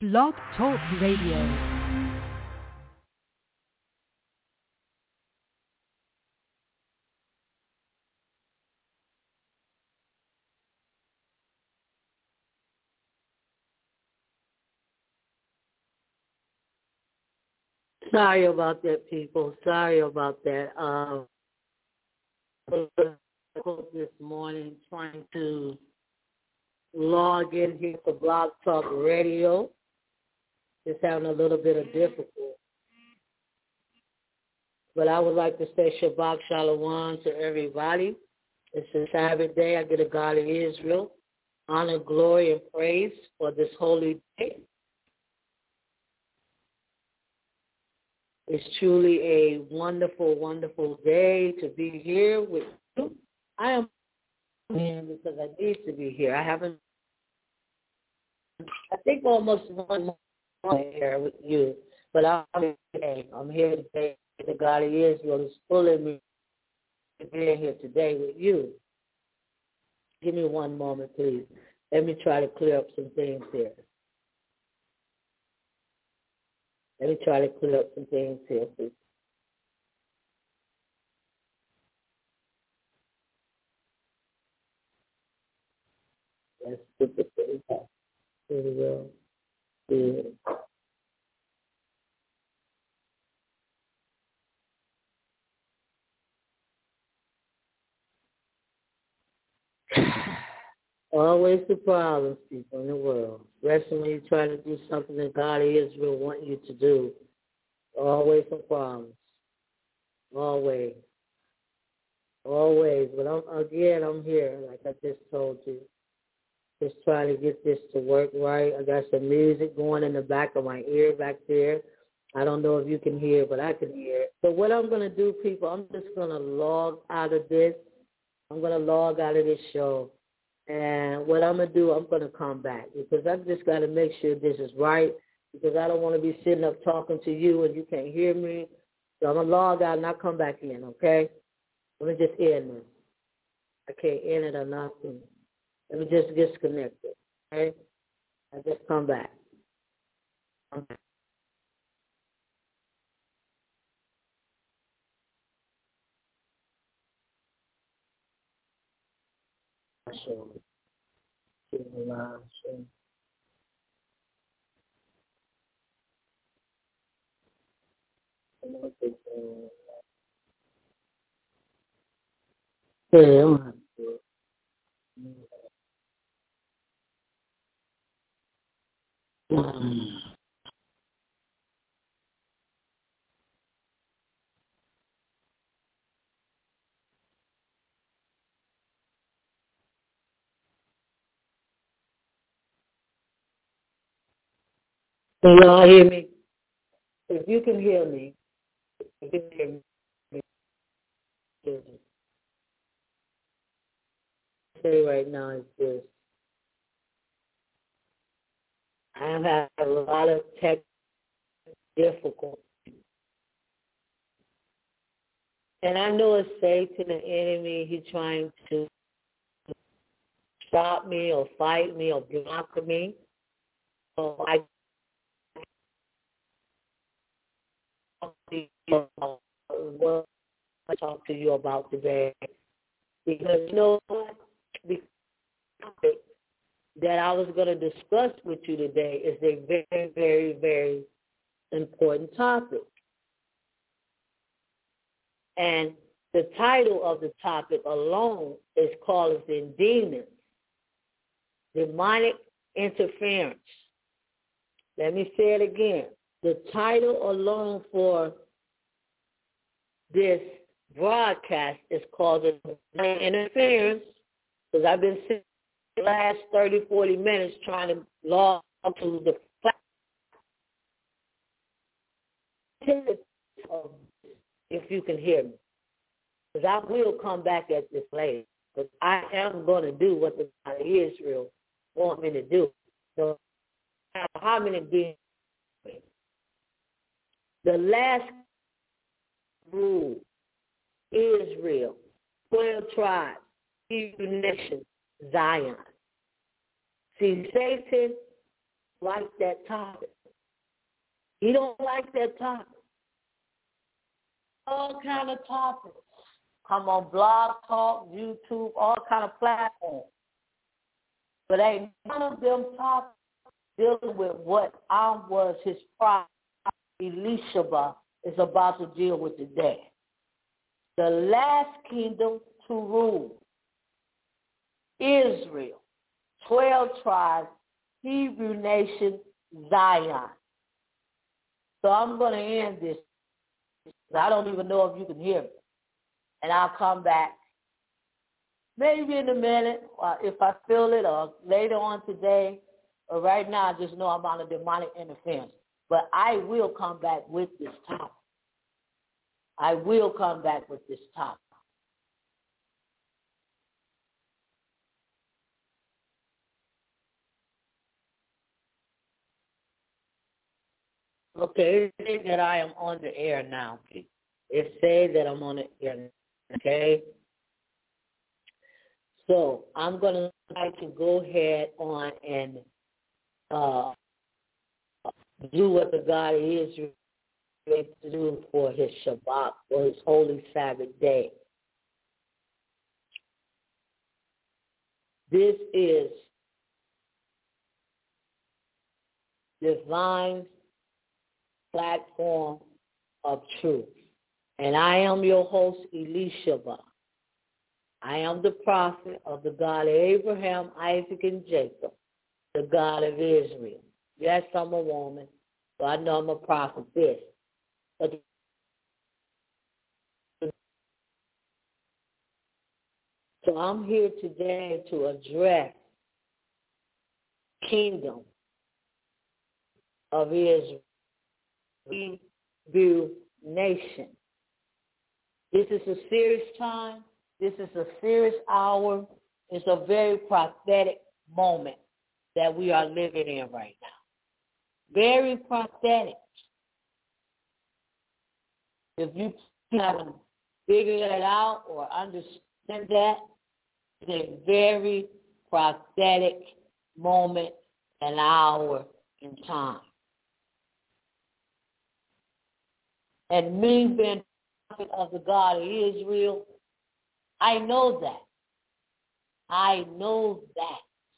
Blog Talk Radio. Sorry about that, people. Sorry about that. This morning trying to log in here for Blog Talk Radio. Just having a little bit of difficulty. But I would like to say Shabbat Shalom to everybody. It's a Sabbath day. I give the God of Israel honor, glory, and praise for this holy day. It's truly a wonderful, wonderful day to be here with you. I am here because I need to be here. I think almost 1 month here with you, but I'm here. I'm here today. The God of Israel is pulling me to be here today with you. Give me 1 moment, please. Let me try to clear up some things here. Please. Let's put the thing back. Here we go. Good. Always the problems, people, in the world. Especially when you try to do something that God of Israel want you to do. Always the problems. Always. Always. But I'm here, like I just told you. Just trying to get this to work right. I got some music going in the back of my ear back there. I don't know if you can hear, but I can hear it. So what I'm going to do, people, I'm just going to log out of this. I'm going to log out of this show. And what I'm going to do, I'm going to come back because I've just got to make sure this is right because I don't want to be sitting up talking to you and you can't hear me. So I'm going to log out and I'll come back in, okay? Let me just end this. I can't end it or nothing. Let me just disconnect it, okay? I just come back. Show. Can y'all hear me? If you can hear me, say right now is this. I have had a lot of tech difficulty. And I know it's Satan, the enemy, he's trying to stop me or fight me or block me. So I what I talk to you about today. Because you know what? The topic that I was going to discuss with you today is a very, very, very important topic. And the title of the topic alone is called the Demons, Demonic Interference. Let me say it again. The title alone for this broadcast is called the Demonic Interference because I've been sitting the last 30, 40 minutes trying to log to the platform if you can hear me. Because I will come back at this later. Because I am going to do what the God of Israel want me to do. So how many beings? The last rule, Israel, 12 tribes, Hebrew nation, Zion. See, Satan like that topic. He don't like that topic. All kind of topics. Come on Blog Talk, YouTube, all kind of platforms. But ain't none of them topics dealing with what was his prophet Elisheba is about to deal with today. The last kingdom to rule. Israel, 12 tribes, Hebrew nation, Zion. So I'm going to end this. I don't even know if you can hear me. And I'll come back maybe in a minute, or if I feel it, or later on today, or right now, I just know I'm on a demonic interference. But I will come back with this topic. I will come back with this topic. Okay, it says that I am on the air now. It says that I'm on the air, okay? So I'm going to try to go ahead on and do what the God of Israel to do for his Shabbat, for his holy Sabbath day. This is divine platform of truth. And I am your host, Elisheba. I am the prophet of the God of Abraham, Isaac, and Jacob, the God of Israel. Yes, I'm a woman, so I know I'm a prophetess. But so I'm here today to address kingdom of Israel, Hebrew nation. This is a serious time. This is a serious hour. It's a very prophetic moment that we are living in right now. Very prophetic. If you haven't figured it out or understand that, it's a very prophetic moment and hour in time. And me being prophet of the God of Israel, I know that. I know that.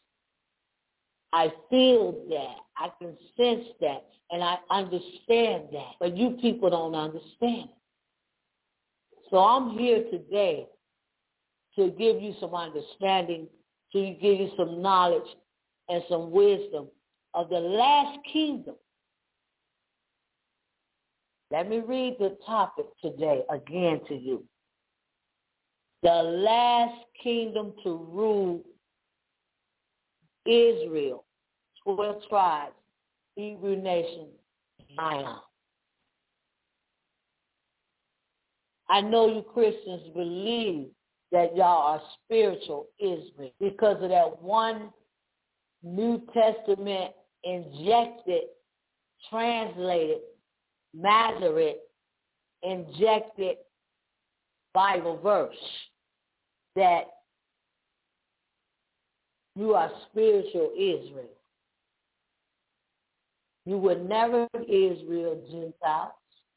I feel that. I can sense that. And I understand that. But you people don't understand it. So I'm here today to give you some understanding, to give you some knowledge and some wisdom of the last kingdom. Let me read the topic today again to you. The last kingdom to rule Israel, 12 tribes, Hebrew nation, Zion. I know you Christians believe that y'all are spiritual Israel because of that one New Testament injected, translated, Masoretic, injected Bible verse that you are spiritual Israel. You would never be Israel Gentiles.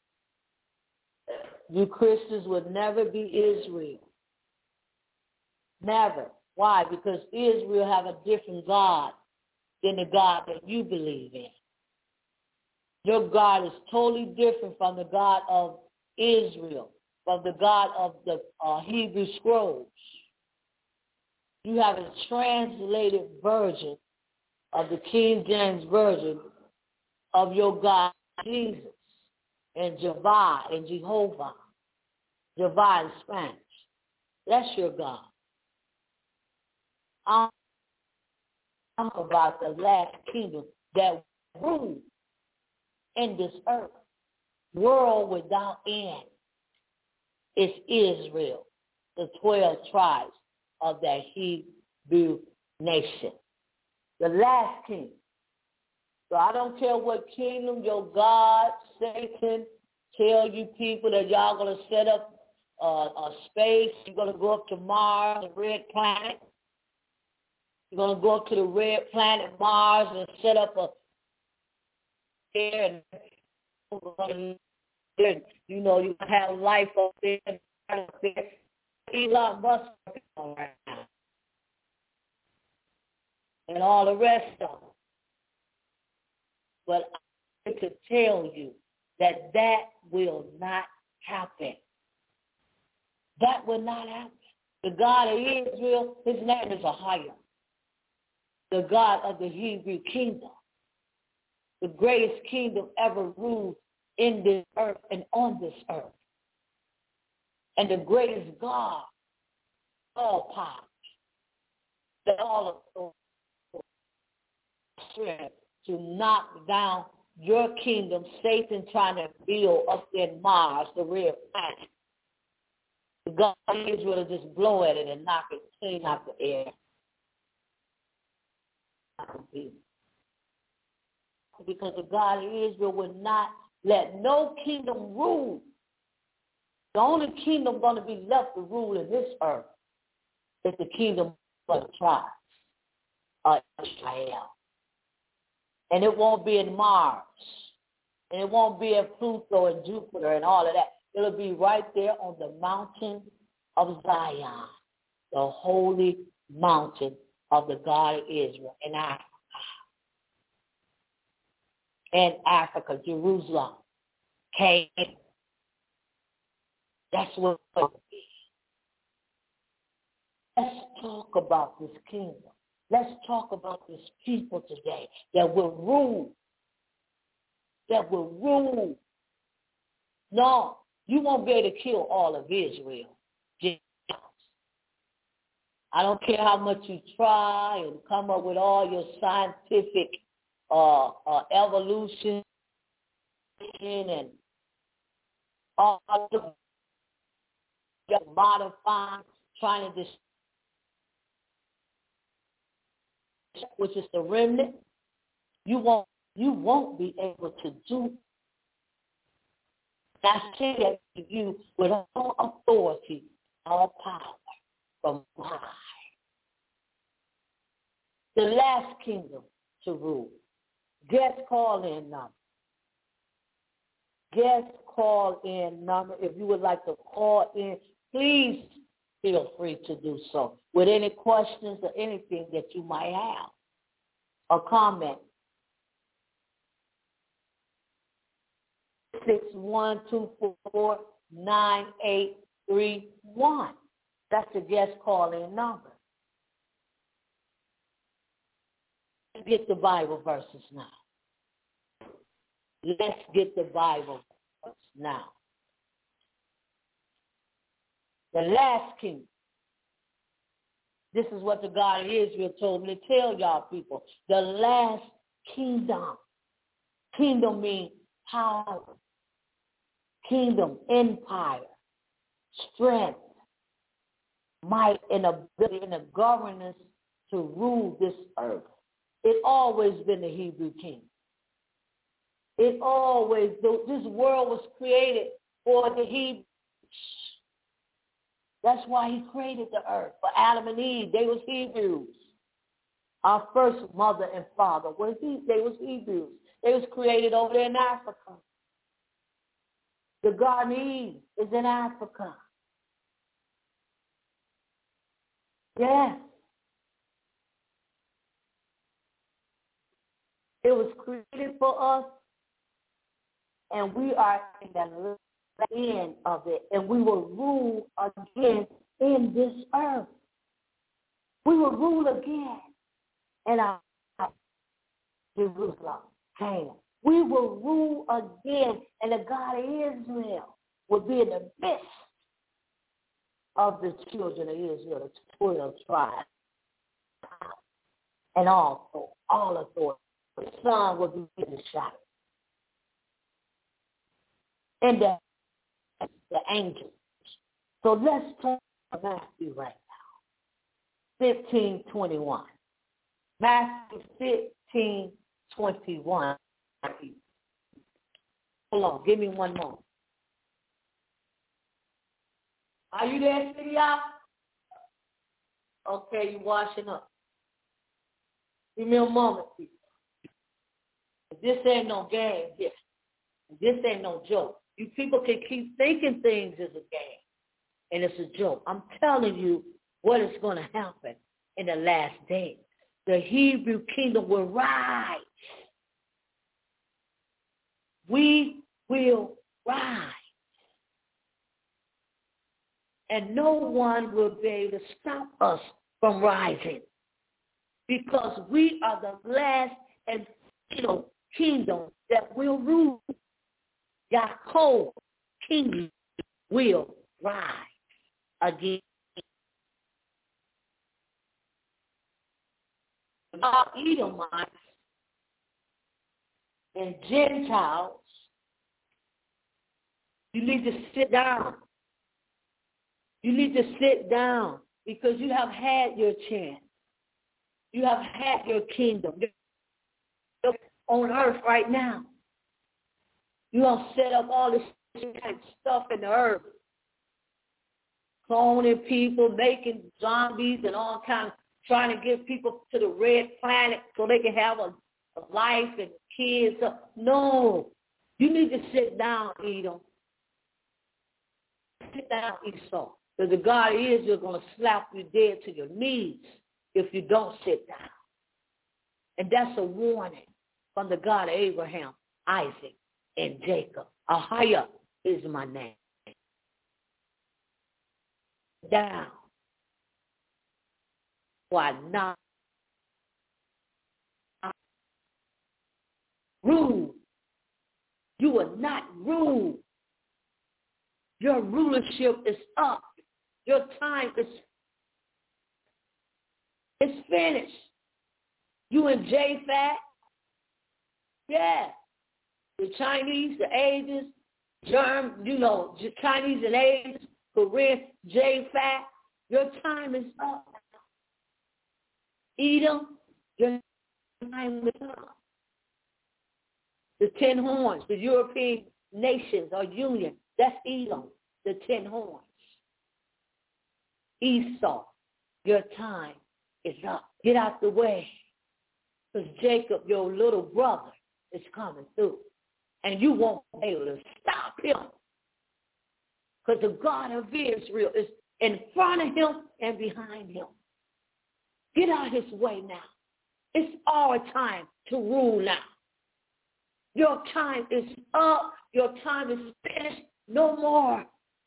You Christians would never be Israel. Never. Why? Because Israel have a different God than the God that you believe in. Your God is totally different from the God of Israel, from the God of the Hebrew Scrolls. You have a translated version of the King James Version of your God, Jesus, and Jehovah and Jehovah. Jehovah in Spanish. That's your God. I'm about the last kingdom that rules in this earth, world without end. It's Israel, the 12 tribes of that Hebrew nation. The last kingdom. So I don't care what kingdom your God, Satan, tell you people that y'all going to set up a space. You're going to go up to Mars, the red planet. You're going to go up to the red planet Mars and set up there, and you know, you have life up there, Elon Musk right now, and all the rest of them. But I could tell you that that will not happen. That will not happen. The God of Israel, his name is Ahia, the God of the Hebrew kingdom, the greatest kingdom ever ruled in this earth and on this earth, and the greatest God, all power, that all authority, strength to knock down your kingdom, Satan trying to build up in Mars, the red planet. The God of Israel will just blow at it and knock it clean out the air. Because the God of Israel will not let no kingdom rule. The only kingdom going to be left to rule in this earth is the kingdom of the tribes of Israel. And it won't be in Mars. And it won't be in Pluto and Jupiter and all of that. It'll be right there on the mountain of Zion, the holy mountain of the God of Israel in Africa. In Africa, Jerusalem, Canaan. That's what it will be. Let's talk about this kingdom. Let's talk about this people today that will rule. That will rule. No, you won't be able to kill all of Israel. I don't care how much you try and come up with all your scientific evolution and all the modifying, trying to which is the remnant. You won't be able to do. I say that to you with all authority, all power from high. The last kingdom to rule. Guest call in number. Guest call in number. If you would like to call in, please feel free to do so. With any questions or anything that you might have or comment. 612449831. That's the guest call-in number. Let's get the Bible verses now. Let's get the Bible verses now. The last kingdom. This is what the God of Israel told me to tell y'all people. The last kingdom. Kingdom means power. Kingdom, empire, strength, might, and ability, and a governance to rule this earth. It always been the Hebrew kingdom. It always, this world was created for the Hebrews. That's why he created the earth. For Adam and Eve, they was Hebrews. Our first mother and father, they was Hebrews. They was created over there in Africa. The Garden of Eden is in Africa. Yes. It was created for us, and we are in the end of it, and we will rule again in this earth. We will rule again in our Jerusalem, Canaan. We will rule again, and the God of Israel will be in the midst of the children of Israel, the 12 tribes, and also all authority. The sun will be in the shadow. And the angels. So let's talk about Matthew right now. 15:21. Matthew 15:21. Hold on, give me one moment. Are you there, City Out? Okay, you washing up. Give me a moment, please. This ain't no game here. This ain't no joke. You people can keep thinking things is a game, and it's a joke. I'm telling you what is going to happen in the last days. The Hebrew kingdom will rise. We will rise. And no one will be able to stop us from rising, because we are the last and final kingdom that will rule. Yaakov kingdom will rise again. Our Edomites and Gentiles, you need to sit down. You need to sit down, because you have had your chance. You have had your kingdom. You're on earth right now. You're going to set up all this kind of stuff in the earth. Cloning people, making zombies and all kinds, trying to get people to the red planet so they can have a life and kids. No. You need to sit down, Edom. Sit down, Esau. Because the God of Israel is going to slap you dead to your knees if you don't sit down. And that's a warning from the God of Abraham, Isaac, and Jacob. Ahiah is my name. Down. Why not rule? You will not rule. Your rulership is up. Your time is finished. You and Japhet, yeah. The Chinese, the Asians, Chinese and Asians, Korean, Japhet, your time is up. Edom, your time is up. The 10 horns, the European nations or union, that's Edom, the 10 horns. Esau, your time is up. Get out the way, because Jacob, your little brother, is coming through. And you won't be able to stop him, because the God of Israel is in front of him and behind him. Get out of his way now. It's our time to rule now. Your time is up. Your time is finished. No more.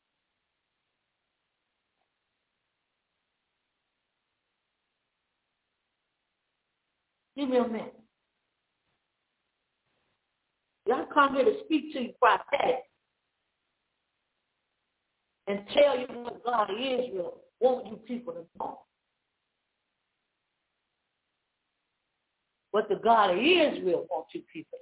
Give me a minute. Y'all come here to speak to you prophetic and tell you what God of Israel wants you people to know. What the God of Israel wants you people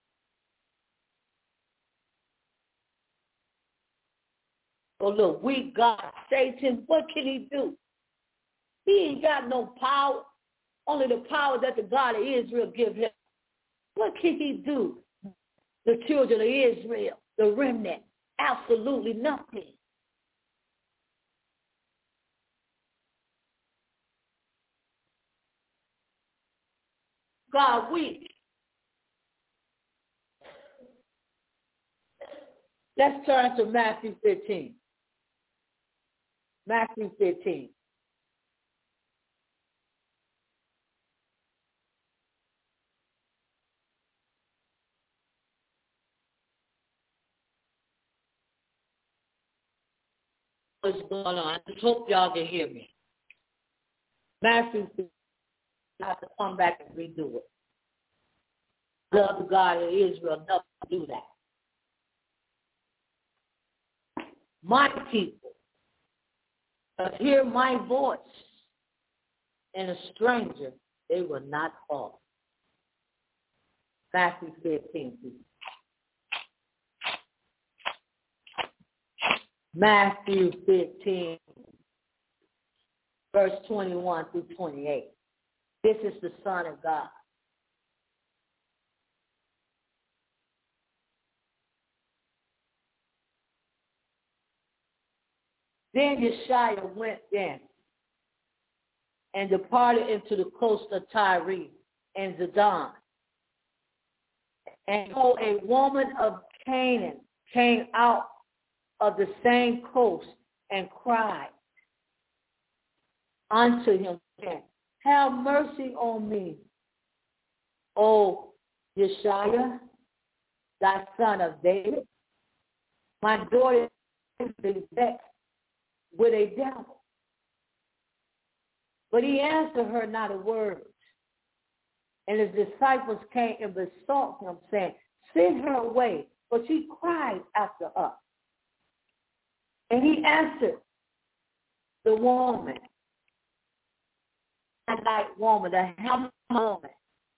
to know. Oh, look, weak God, Satan, what can he do? He ain't got no power, only the power that the God of Israel gives him. What can he do? The children of Israel, the remnant, absolutely nothing. God weak. Let's turn to Matthew 15. Matthew 15. What's going on? I just hope y'all can hear me. Matthew 15. I have to come back and redo it. Love the God of Israel enough to do that. My people hear my voice, and a stranger they will not follow. Matthew 15. Matthew 15, verse 21 through 28. This is the Son of God. Then Yeshua went in and departed into the coast of Tyre and Zidon, And so a woman of Canaan came out of the same coast and cried unto him, saying, have mercy on me, O Yeshua, thy son of David. My daughter is vexed with a devil. But he answered her not a word. And his disciples came and besought him, saying, send her away, for she cried after us. And he answered the woman, the woman, the Hamite woman.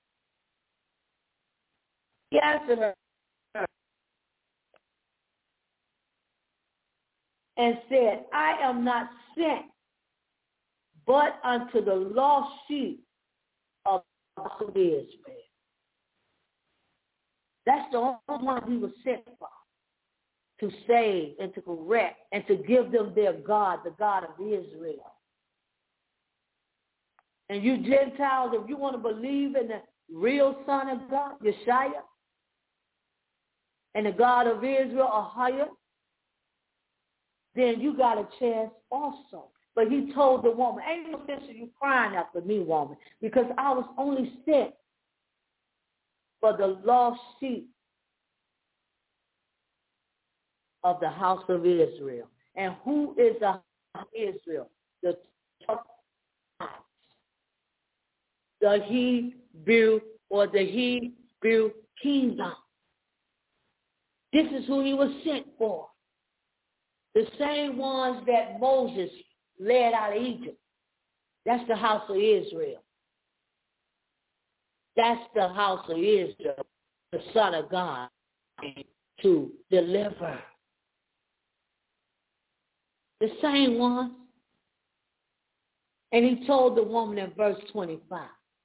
He answered her and said, I am not sent but unto the lost sheep of Israel. That's the only one he was sent for, to save and to correct and to give them their God, the God of Israel. And you Gentiles, if you want to believe in the real Son of God, Yeshua, and the God of Israel, Ahia, then you got a chance also. But he told the woman, ain't no sense of you crying after me, woman, because I was only sent for the lost sheep of the house of Israel. And who is the house of Israel? The Hebrew, or the Hebrew kingdom. This is who he was sent for. The same ones that Moses led out of Egypt. That's the house of Israel. That's the house of Israel, the Son of God, to deliver. The same ones. And he told the woman in verse 25.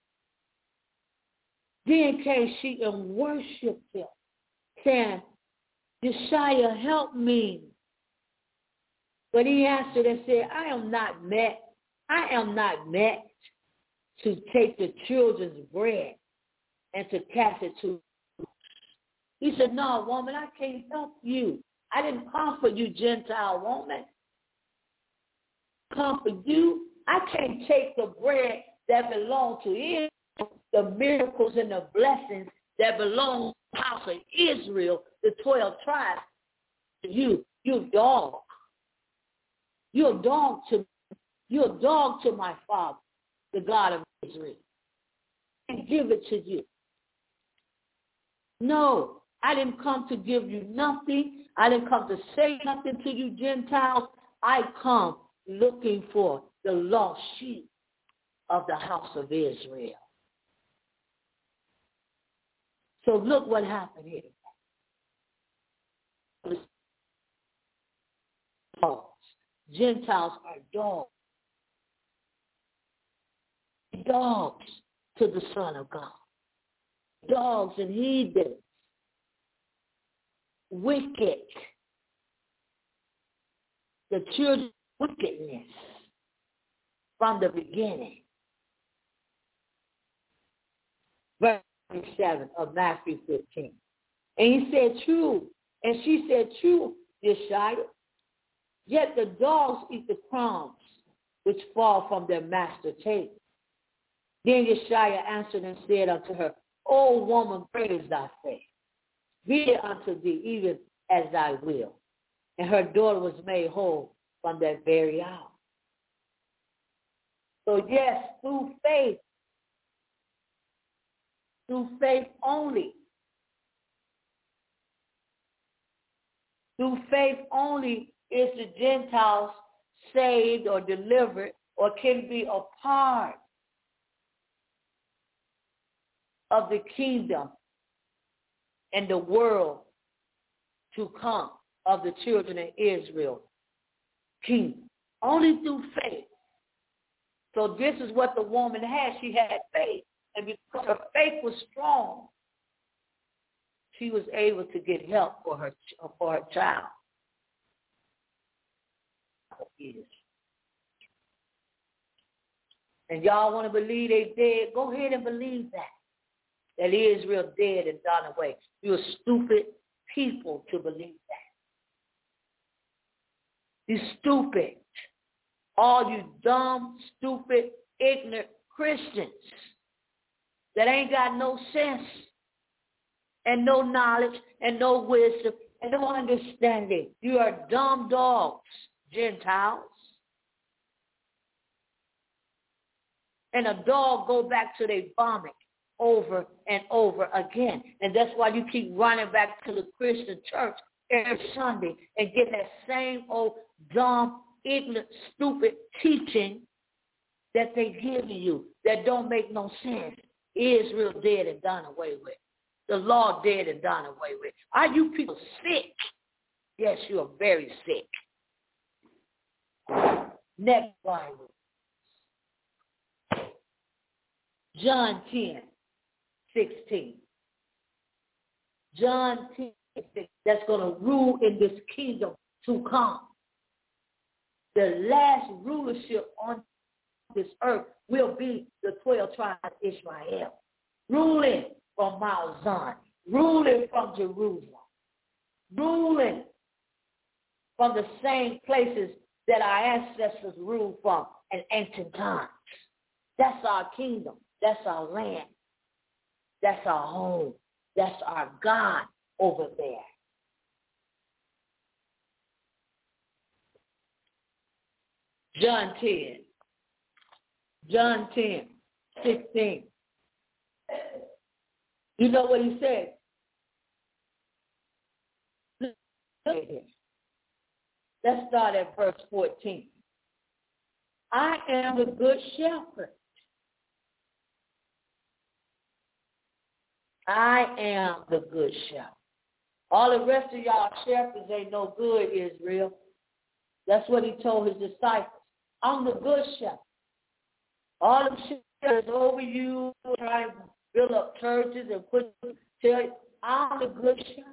Then came she and worshipped him, saying, Yeshua, help me. But he answered and said, I am not met to take the children's bread and to cast it to. He said, no, woman, I can't help you. I didn't come for you, Gentile woman. Come for you. I can't take the bread that belongs to Israel, the miracles and the blessings that belong to the house of Israel, the 12 tribes, to you. You're a dog. You're a dog to my Father, the God of Israel, and give it to you. No, I didn't come to give you nothing. I didn't come to say nothing to you, Gentiles. I come looking for the lost sheep of the house of Israel. So look what happened here. Dogs. Gentiles are dogs. Dogs to the Son of God. Dogs and heathens. Wicked. The children of wickedness from the beginning. Verse 7 of Matthew 15. And he said, true. And she said, true, Yeshua. Yet the dogs eat the crumbs which fall from their master's table. Then Yeshua answered and said unto her, O woman, great is thy faith. Be it unto thee even as thy will. And her daughter was made whole from that very hour. So yes, through faith only. Through faith only is the Gentiles saved or delivered or can be a part of the kingdom and the world to come of the children of Israel kingdom. Only through faith. So this is what the woman had. She had faith. And because her faith was strong, she was able to get help for her child. And y'all want to believe they dead? Go ahead and believe that. that Israel dead and done away. You're stupid people to believe that. You're stupid. All you dumb, stupid, ignorant Christians that ain't got no sense and no knowledge and no wisdom and no understanding. You are dumb dogs, Gentiles. And a dog go back to their vomit over and over again. And that's why you keep running back to the Christian church every Sunday and get that same old dumb, ignorant, stupid teaching that they give you that don't make no sense. Israel dead and done away with. The law dead and done away with. Are you people sick? Yes, you are very sick. Next Bible. John 10:16. John 10:16. That's going to rule in this kingdom to come. The last rulership on this earth will be the 12 tribes of Israel, ruling from Mount Zion, ruling from Jerusalem, ruling from the same places that our ancestors ruled from in ancient times. That's our kingdom. That's our land. That's our home. That's our God over there. John 10:16. You know what he said? Let's start at verse 14. I am the good shepherd. I am the good shepherd. All the rest of y'all shepherds ain't no good, Israel. That's what he told his disciples. I'm the good shepherd. All them shepherds over you trying to build up churches and tell you, I'm the good shepherd.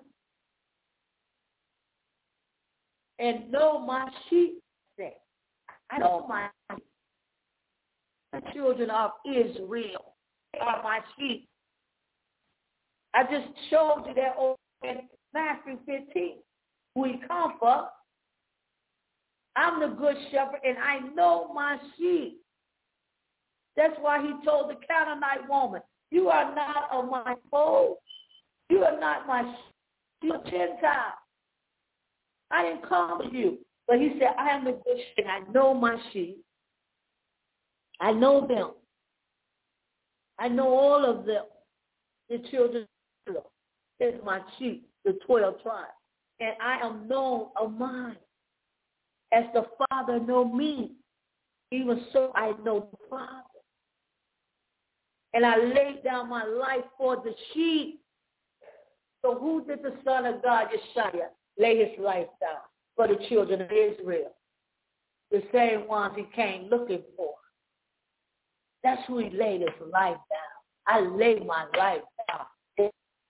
And know my sheep. I know my children of Israel are my sheep. I just showed you that over in Matthew 15. Who he come for. I'm the good shepherd, and I know my sheep. That's why he told the Canaanite woman, you are not of my fold. You are not my sheep. You are Gentile. I didn't come with you. But he said, I am the good shepherd. I know my sheep. I know them. I know all of them. The children of Israel. Is my sheep, the 12 tribes. And I am known of mine. As the Father know me, even so I know the Father. And I laid down my life for the sheep. So who did the Son of God, Yeshua, lay his life down for the children of Israel? The same ones he came looking for. That's who he laid his life down. I laid my life down.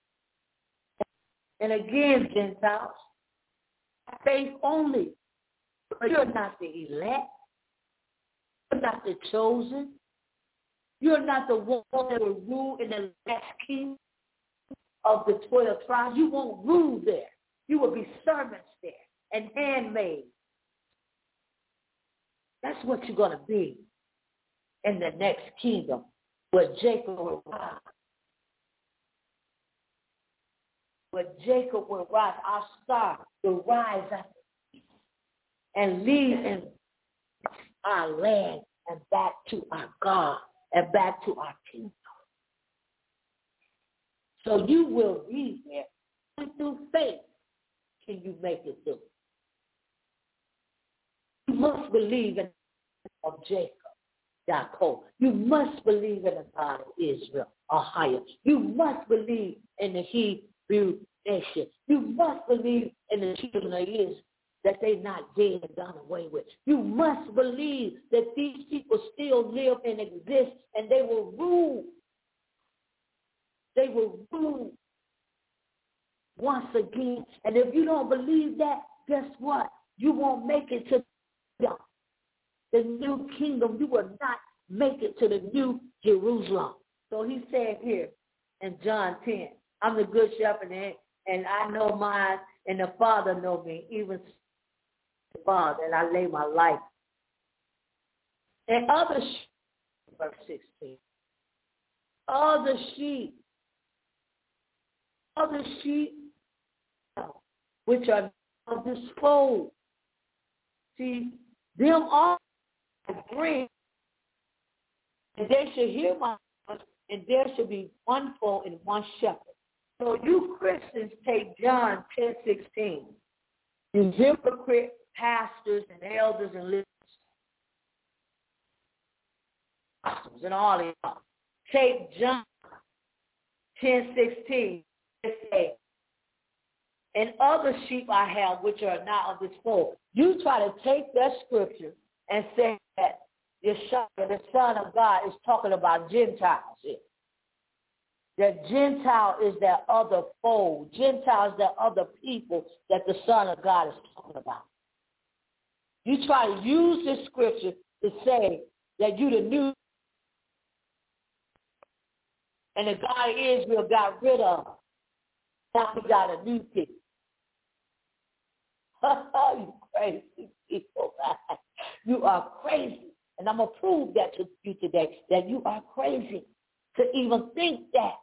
And again, Gentiles, faith only. But you're not the elect. You're not the chosen. You're not the one that will rule in the last kingdom of the 12 tribes. You won't rule there. You will be servants there and handmaids. That's what you're going to be in the next kingdom where Jacob will rise. Where Jacob will rise, our star will rise up and lead in our land and back to our God and back to our kingdom. So you will be there. Only through faith can you make it through. You must believe in the God of Jacob, Yaakov. You must believe in the God of Israel, Ohio. You must believe in the Hebrew nation. You must believe in the children of Israel, that they're not dead and done away with. You must believe that these people still live and exist, and they will rule. They will rule once again. And if you don't believe that, guess what? You won't make it to the new kingdom. You will not make it to the new Jerusalem. So he said here in John 10. I'm the good shepherd, and I know mine, and the Father know me, even the Father, and I lay my life. And other sheep, verse 16, other sheep, which are of this fold. See, them all bring, and they should hear my voice, and there should be one fold and one shepherd. So you Christians take John 10:16. You hypocrite pastors and elders and leaders and all of y'all. Take John 10:16 and say, and other sheep I have which are not of this fold. You try to take that scripture and say that Yeshua, the Son of God, is talking about Gentiles here. That Gentile is that other fold. Gentile is that other people that the Son of God is talking about. You try to use this scripture to say that you the new, and the God of Israel got rid of. Now we got a new people. You crazy people, man. You are crazy. And I'm going to prove that to you today, that you are crazy to even think that.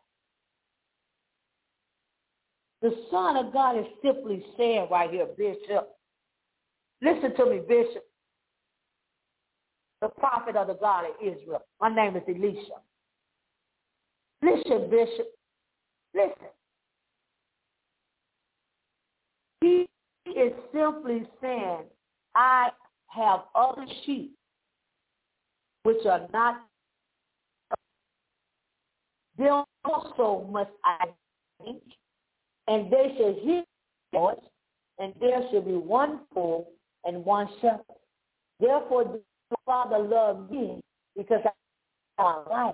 The Son of God is simply saying right here, Bishop, listen to me, Bishop, the prophet of the God of Israel. My name is Elisha. Listen, Bishop, listen. He is simply saying, I have other sheep which are not, them also must I teach, and they shall hear my voice, and there shall be one fold and one shepherd. Therefore, the Father loved me because I am life.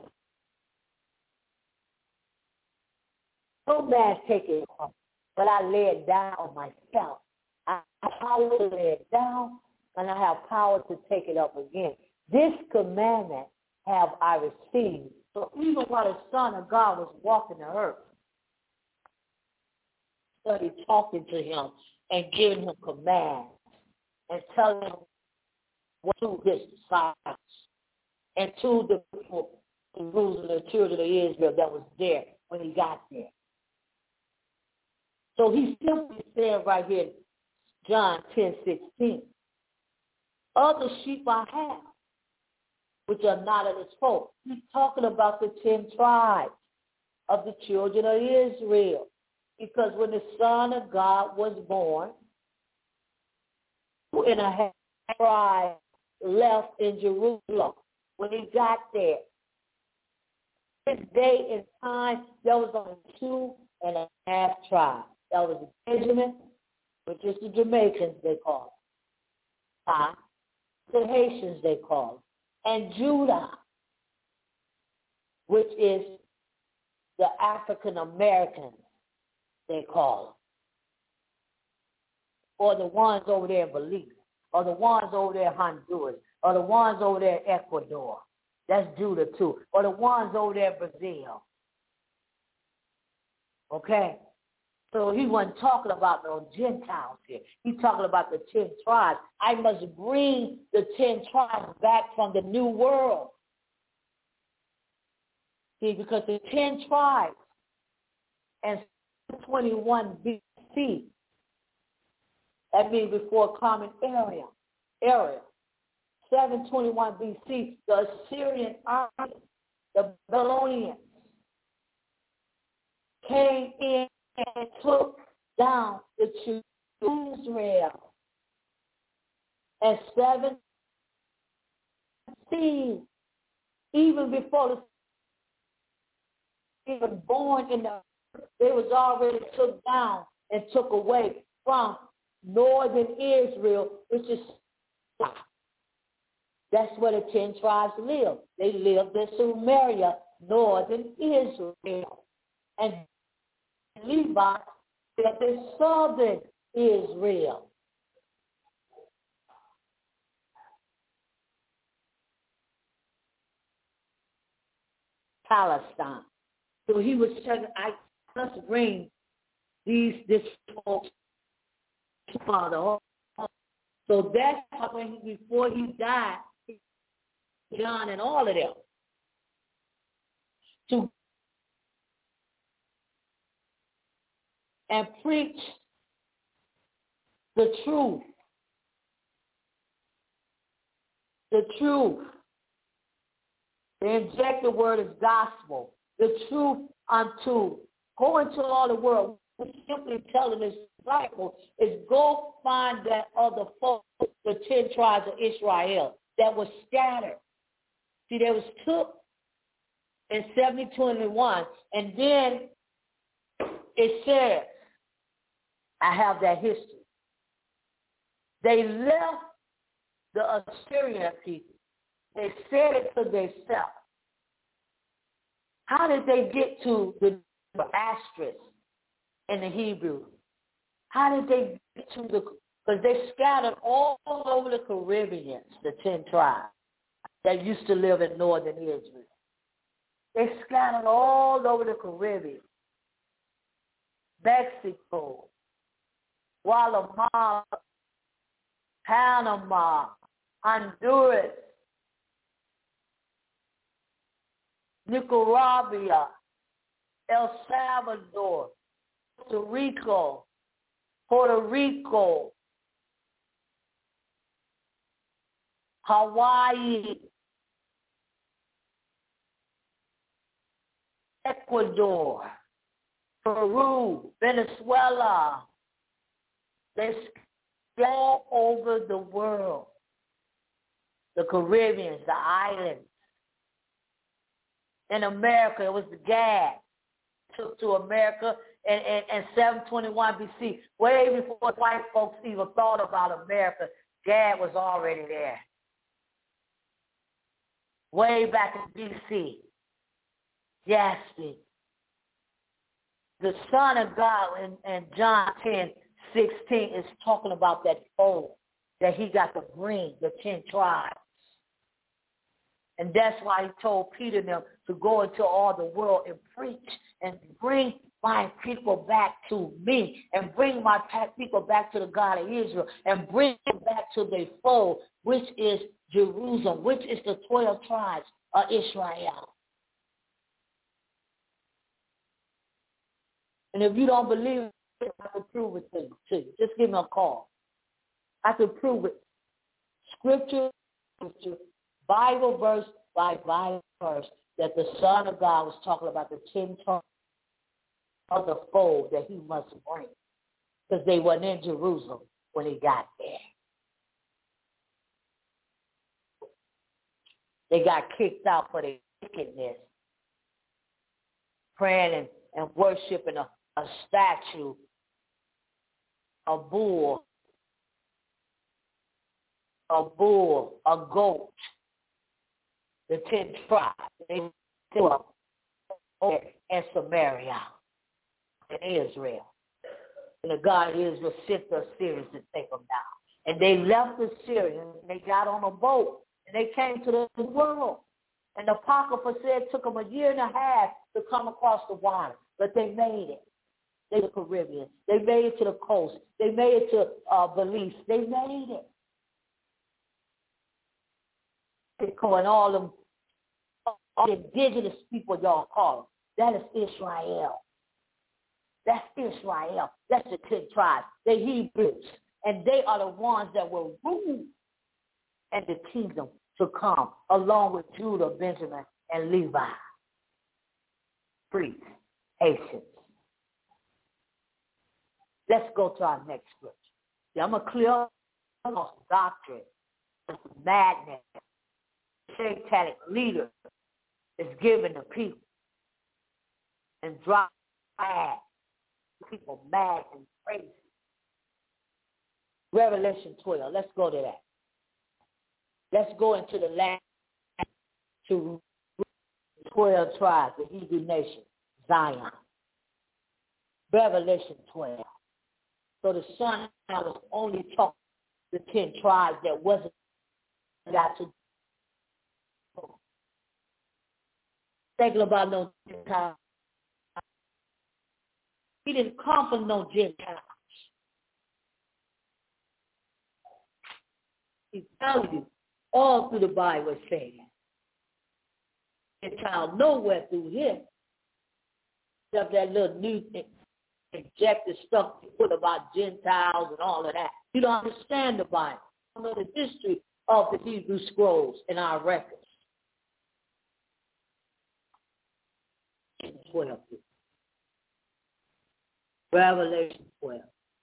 No man take it off, but I lay it down on myself. I have power to lay it down, and I have power to take it up again. This commandment have I received. So even while the Son of God was walking the earth, started talking to him and giving him commands and telling him what to his disciples and to the people, the rulers of the children of Israel that was there when he got there. So he simply said right here, John 10:16, other sheep I have, which are not of this fold. He's talking about the 10 tribes of the children of Israel. Because when the Son of God was born, 2.5 tribes left in Jerusalem. When he got there, this day and time, there was only 2.5 tribes. That was Benjamin, which is the Jamaicans they call it. The Haitians they call it. And Judah, which is the African Americans they call them. Or the ones over there in Belize, or the ones over there in Honduras, or the ones over there in Ecuador. That's Judah too. Or the ones over there in Brazil. Okay? So he wasn't talking about no Gentiles here. He's talking about the 10 tribes. I must bring the 10 tribes back from the new world. See, because the 10 tribes and 21 BC, that means before common area. 721 BC, the Assyrian army, the Babylonians, came in and took down the children of Israel. And 17, even before the even born in the, they was already took down and took away from northern Israel, which is, that's where the 10 tribes live. They lived in Sumeria, northern Israel. And Levi lived in southern Israel. Palestine. So he was checking, I must bring this folks father. So that's how before he died, John and all of them, to and preach the truth. The truth. The injected word is gospel. The truth unto. Go into all the world. We're simply telling his disciples is go find that other folk, the 10 tribes of Israel that was scattered. See, they was took in 7021, and then it said, I have that history. They left the Assyrian people. They said it to themselves. How did they get to the asterisk in the Hebrew? How did they get to the, because they scattered all over the Caribbean, the 10 tribes that used to live in northern Israel. They scattered all over the Caribbean, Mexico, Guatemala, Panama, Honduras, Nicaragua, El Salvador, Puerto Rico, Hawaii, Ecuador, Peru, Venezuela. They all over the world. The Caribbeans, the islands. In America, it was the Gad. Took to America in 721 BC. Way before white folks even thought about America, Gad was already there. Way back in BC. Jasper. The Son of God in John 10:16 is talking about that fold that he got to bring, the 10 tribes. And that's why he told Peter and them to go into all the world and preach and bring my people back to me and bring my people back to the God of Israel and bring them back to their fold, which is Jerusalem, which is the 12 tribes of Israel. And if you don't believe it, I can prove it to you. Just give me a call. I can prove it. Scripture, Bible verse by Bible verse, that the Son of God was talking about the 10 tribes of the fold that he must bring, because they weren't in Jerusalem when he got there. They got kicked out for their wickedness, praying and worshiping a statue, a bull, a goat. The 10 tribes, they were in Samaria, in Israel. And the God of Israel sent the Assyrians to take them down. And they left the Syrians, and they got on a boat, and they came to the world. And the Apocrypha said it took them 1.5 years to come across the water, but they made it. They were Caribbean. They made it to the coast. They made it to Belize. They made it. They calling all them indigenous people, y'all call them. That is Israel. That's Israel. That's the 10 tribes. They're Hebrews. And they are the ones that will rule and the kingdom to come, along with Judah, Benjamin, and Levi. Priests, Haitians. Let's go to our next scripture. See, I'm going to clear up the doctrine, the madness, satanic leader is giving the people and drive people mad and crazy. Revelation 12. Let's go to that. Let's go into the land to 12 tribes, the Hebrew nation, Zion. Revelation 12. So the Son was only talking the 10 tribes that wasn't got to thinking about no 10 tribes He didn't come for no Gentiles. He tells you all through the Bible is saying Gentile nowhere through here except that little new injected stuff they put about Gentiles and all of that. You don't understand the Bible. You don't know the history of the Hebrew scrolls in our records. 12. Revelation 12.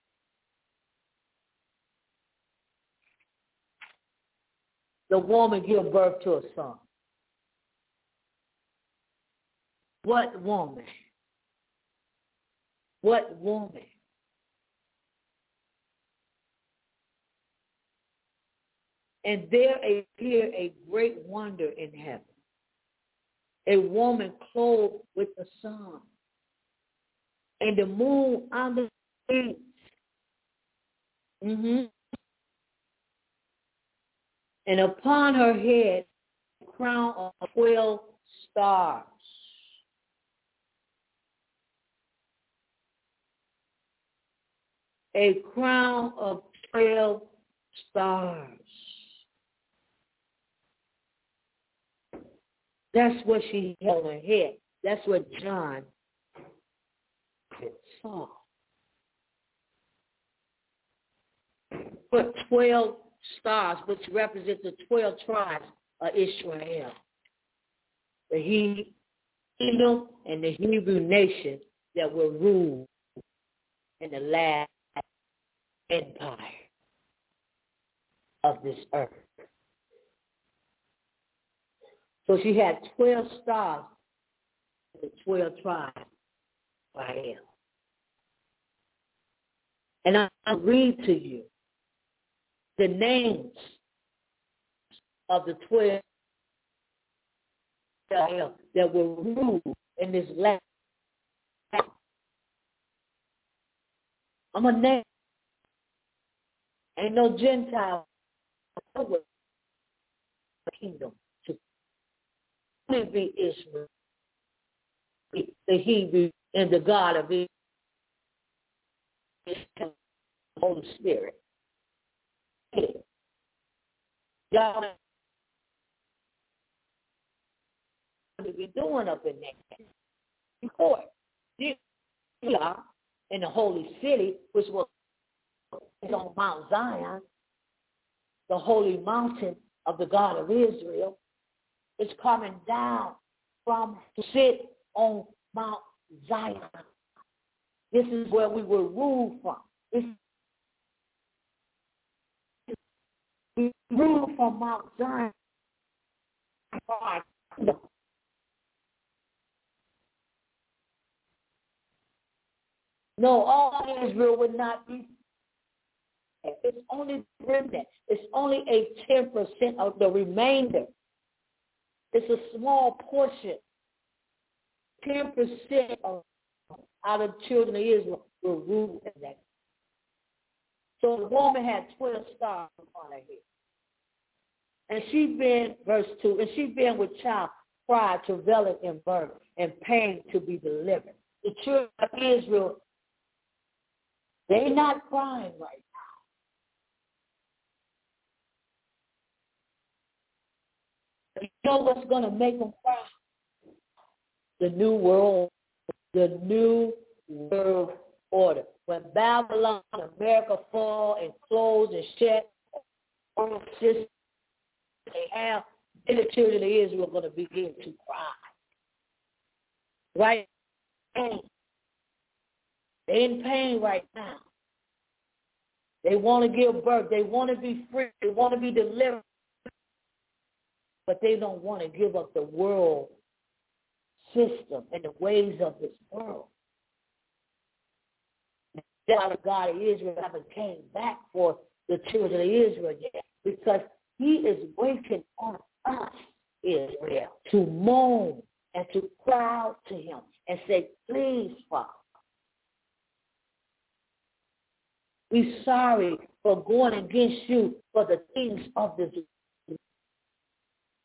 The woman gave birth to a son. What woman? What woman? And there appeared a great wonder in heaven. A woman clothed with the sun, and the moon on the feet. And upon her head, a crown of 12 stars. A crown of 12 stars. That's what she held on her head. That's what John saw. But 12 stars, which represent the 12 tribes of Israel. The kingdom and the Hebrew nation that will rule in the last empire of this earth. So she had 12 stars, the 12 tribes of Israel. And I'll read to you the names of the 12 that will rule in this land. I'm a name. Ain't no Gentile over the kingdom to only be Israel, the Hebrew and the God of Israel, the Holy Spirit. Y'all what we doing up in there? Before we are in the holy city, which was on Mount Zion, the holy mountain of the God of Israel. It's coming down from to sit on Mount Zion. This is where we were ruled from. We ruled from Mount Zion. No, all Israel would not be. It's only remnant. It's only a 10% of the remainder. It's a small portion. 10% of out of the children of Israel will rule in that. So the woman had 12 stars on her head. And she been, verse 2, and she been with child, cried, travailing in birth, and pain to be delivered. The children of Israel, they're not crying right now. You know what's going to make them cry? The new world order. When Babylon, America fall and close and shut, all system they have, then the children of Israel are going to begin to cry. Right? They're in pain right now. They want to give birth. They want to be free. They want to be delivered. But they don't want to give up the world system and the ways of this world. The God of Israel haven't came back for the children of Israel yet, because he is waiting on us, Israel, to moan and to cry out to him and say, please, Father, we're sorry for going against you for the things of this.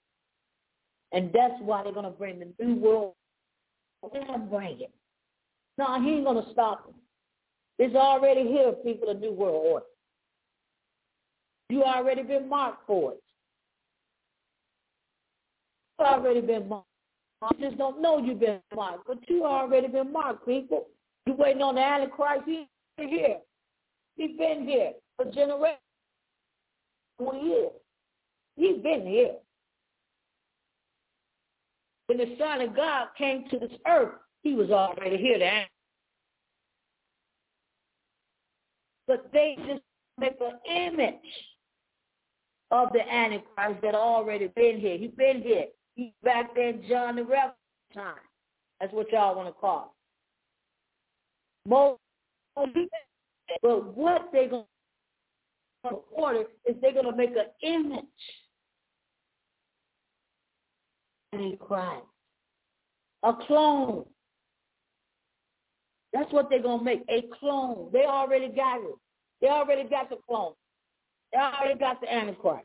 And that's why they're going to bring the new world. Let them bring it. No, he ain't going to stop it. It's already here, people, the New World Order. You already been marked for it. You already been marked. You just don't know you've been marked, but you already been marked, people. You waiting on the Antichrist. He's here. He's been here for generations. 20 years. He's been here. When the Son of God came to this earth, he was already here. But they just make an image of the Antichrist that already been here. He's been here. He's back there in John the Revelator time. That's what y'all want to call it. But what they're going to order is they're going to make an image of Antichrist, a clone. That's what they're going to make, a clone. They already got it. They already got the clone. They already got the Antichrist.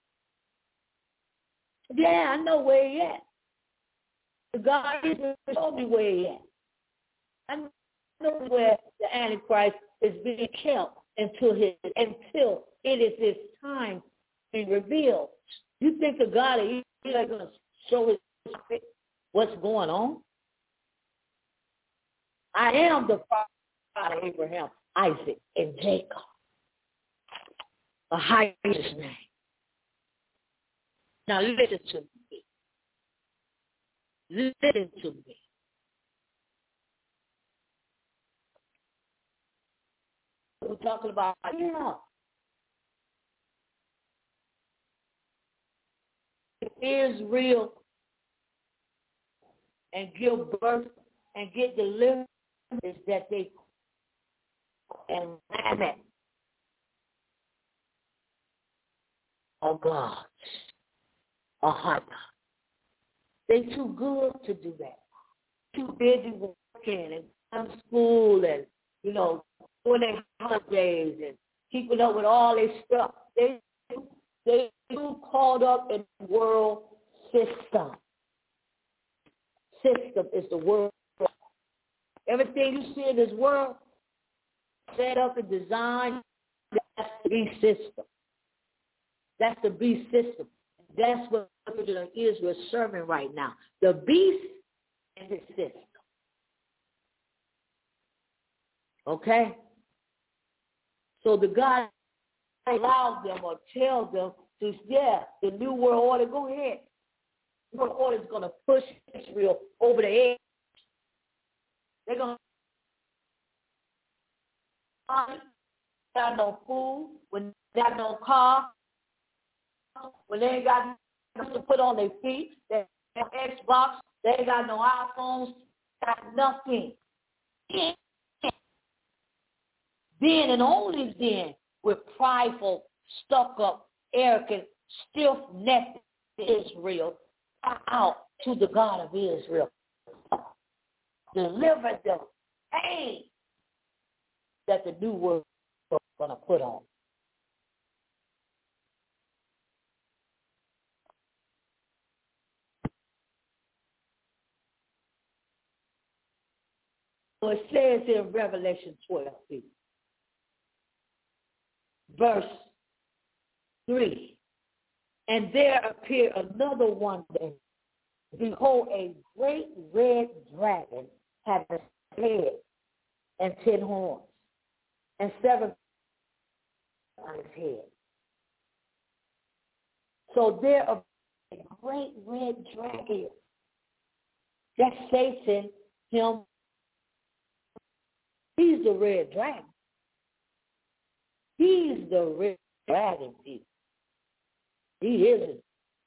Yeah, I know where he at. The God told me where he at. I know where the Antichrist is being kept until it is his time to be revealed. You think the God of Israel is going to show his what's going on? I am the father of Abraham, Isaac, and Jacob. A high name. Now listen to me. Listen to me. We're talking about, Israel and give birth and get delivered is that they and limit of God, a hot God. They too good to do that. Too busy working and going to school and, doing their holidays and keeping up with all their stuff. They too caught up in the world system. System is the world. Everything you see in this world, set up and designed, that's the beast system. That's the beast system. That's what Israel is serving right now. The beast and the system. Okay? So the God allows them or tells them to, the New World Order, go ahead. The New World Order is going to push Israel over the edge. They're going to got no food, when they got no car, when they ain't got nothing to put on their feet, they have Xbox, they ain't got no iPhones, got nothing. Then and only then with prideful, stuck-up, arrogant, stiff-necked Israel out to the God of Israel. Deliver the pain that the new world is going to put on. So it says in Revelation 12, verse 3, and there appeared another one day. Behold, a great red dragon having a head and 10 horns, and 7 on his head. So there appeared a great red dragon. That's Satan, him. He's the red dragon. He's the red dragon, people. He is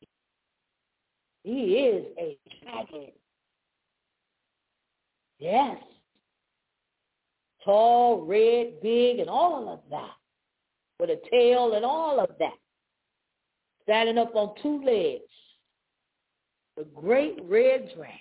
a dragon. Yes. Tall, red, big, and all of that. With a tail and all of that. Standing up on 2 legs. The great red dragon.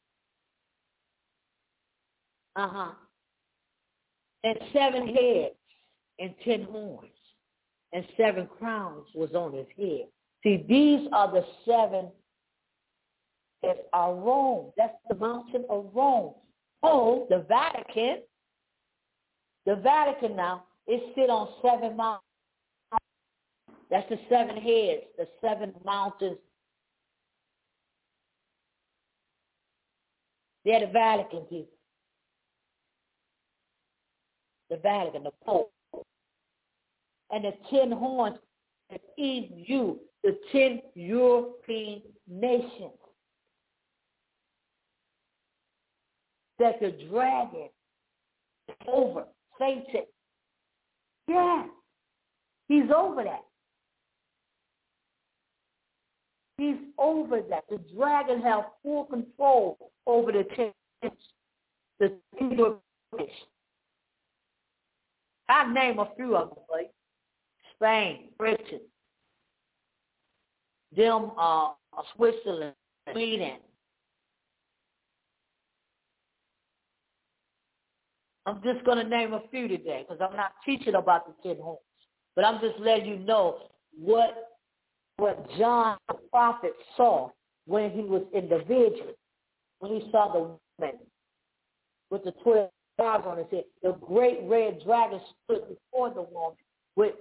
And 7 heads and 10 horns. And 7 crowns was on his head. See, these are the 7 that are Rome. That's the mountain of Rome. Oh, the Vatican. The Vatican now, it sit on 7 mountains. That's the 7 heads, the 7 mountains. They're the Vatican people. The Vatican, the Pope. And the 10 horns, the EU, the 10 European nations. That the dragon is over. Satan. Yeah. He's over that. He's over that. The dragon has full control over the 10. The European. I name a few of them, please. Spain, Britain, them, Switzerland, Sweden. I'm just going to name a few today because I'm not teaching about the 10 horns. But I'm just letting you know what John the prophet saw when he was in the vision, when he saw the woman with the 12 stars on his head. The great red dragon stood before the woman with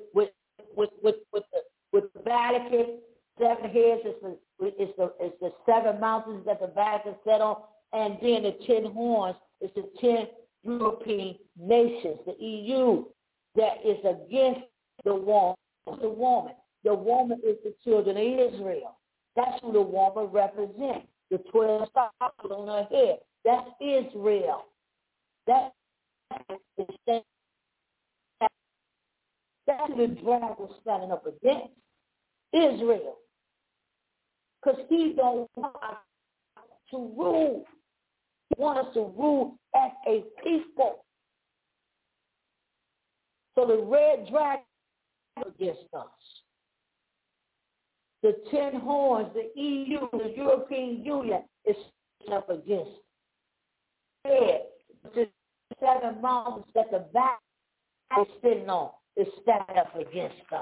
the Vatican, 7 heads. It's the 7 mountains that the Vatican sat on, and then the 10 horns is the 10 European nations, the EU, that is against the woman. The woman is the children of Israel. That's who the woman represents. The 12 stars on her head. That's Israel. That's who the dragon was standing up against. Israel. Because he don't want us to rule. He wants us to rule as a people. So the red dragon against us. The 10 horns, the EU, the European Union is up against it. The 7 mountains that the back is sitting on is standing up against us.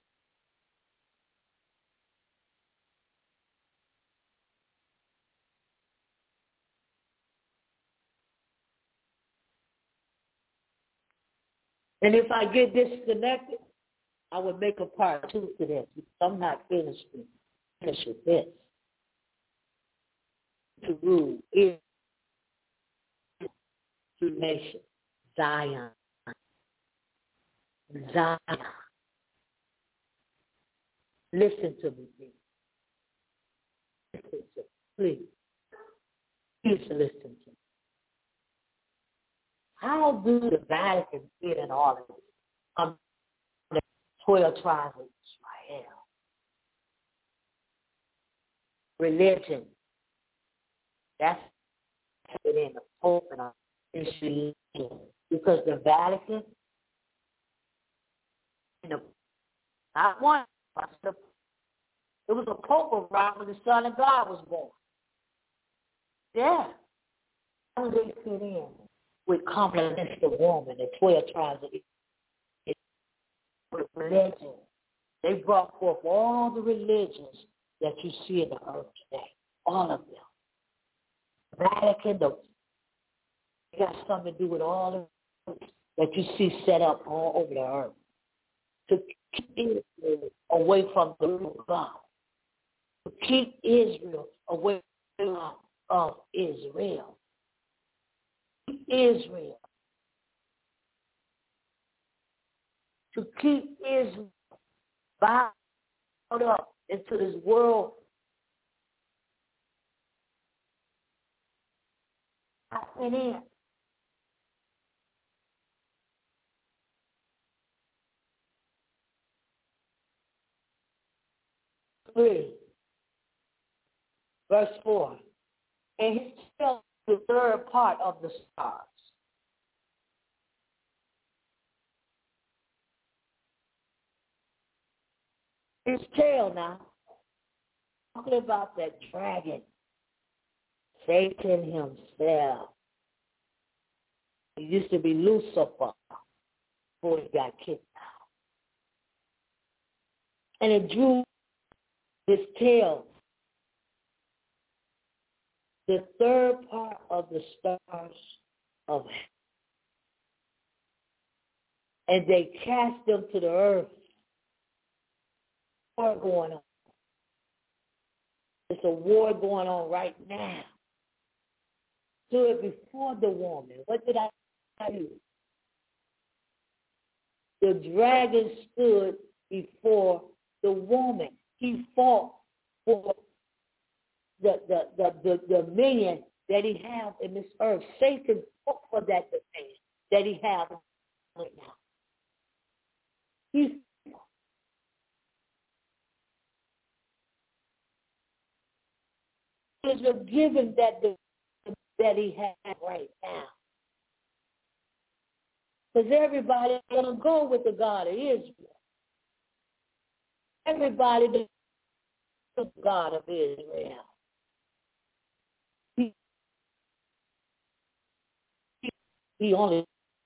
And if I get disconnected, I would make a part 2 to this. I'm not finished with this. To rule is to nation. Zion. Zion. Listen to me, please. Listen to me, please. Please listen to me. How do the Vatican get in all of this? The 12 tribes of Israel. Religion. That's in the Pope and issue. Because the Vatican, not one, it was a Pope around when the Son of God was born. Yeah. How do they fit in with compliments the woman, the 12 tribes of Israel? With religion. They brought forth all the religions that you see in the earth today. All of them. Vatican, they got something to do with all of that you see set up all over the earth. To keep Israel away from the rule of God. To keep Israel away of Israel. Keep Israel. To keep Israel bound up into this world. I went in. Verse 4. And he fell the third part of the stars. His tail now. Talking about that dragon. Satan himself. He used to be Lucifer before he got kicked out. And it drew his tail the third part of the stars of heaven, and they cast them to the earth. War going on. It's a war going on right now. Stood before the woman. What did I tell you? The dragon stood before the woman. He fought for the dominion that he has in this earth. Satan fought for that dominion that he has right now. He is given that he has right now. Because everybody going to go with the God of Israel. Everybody the God of Israel. He only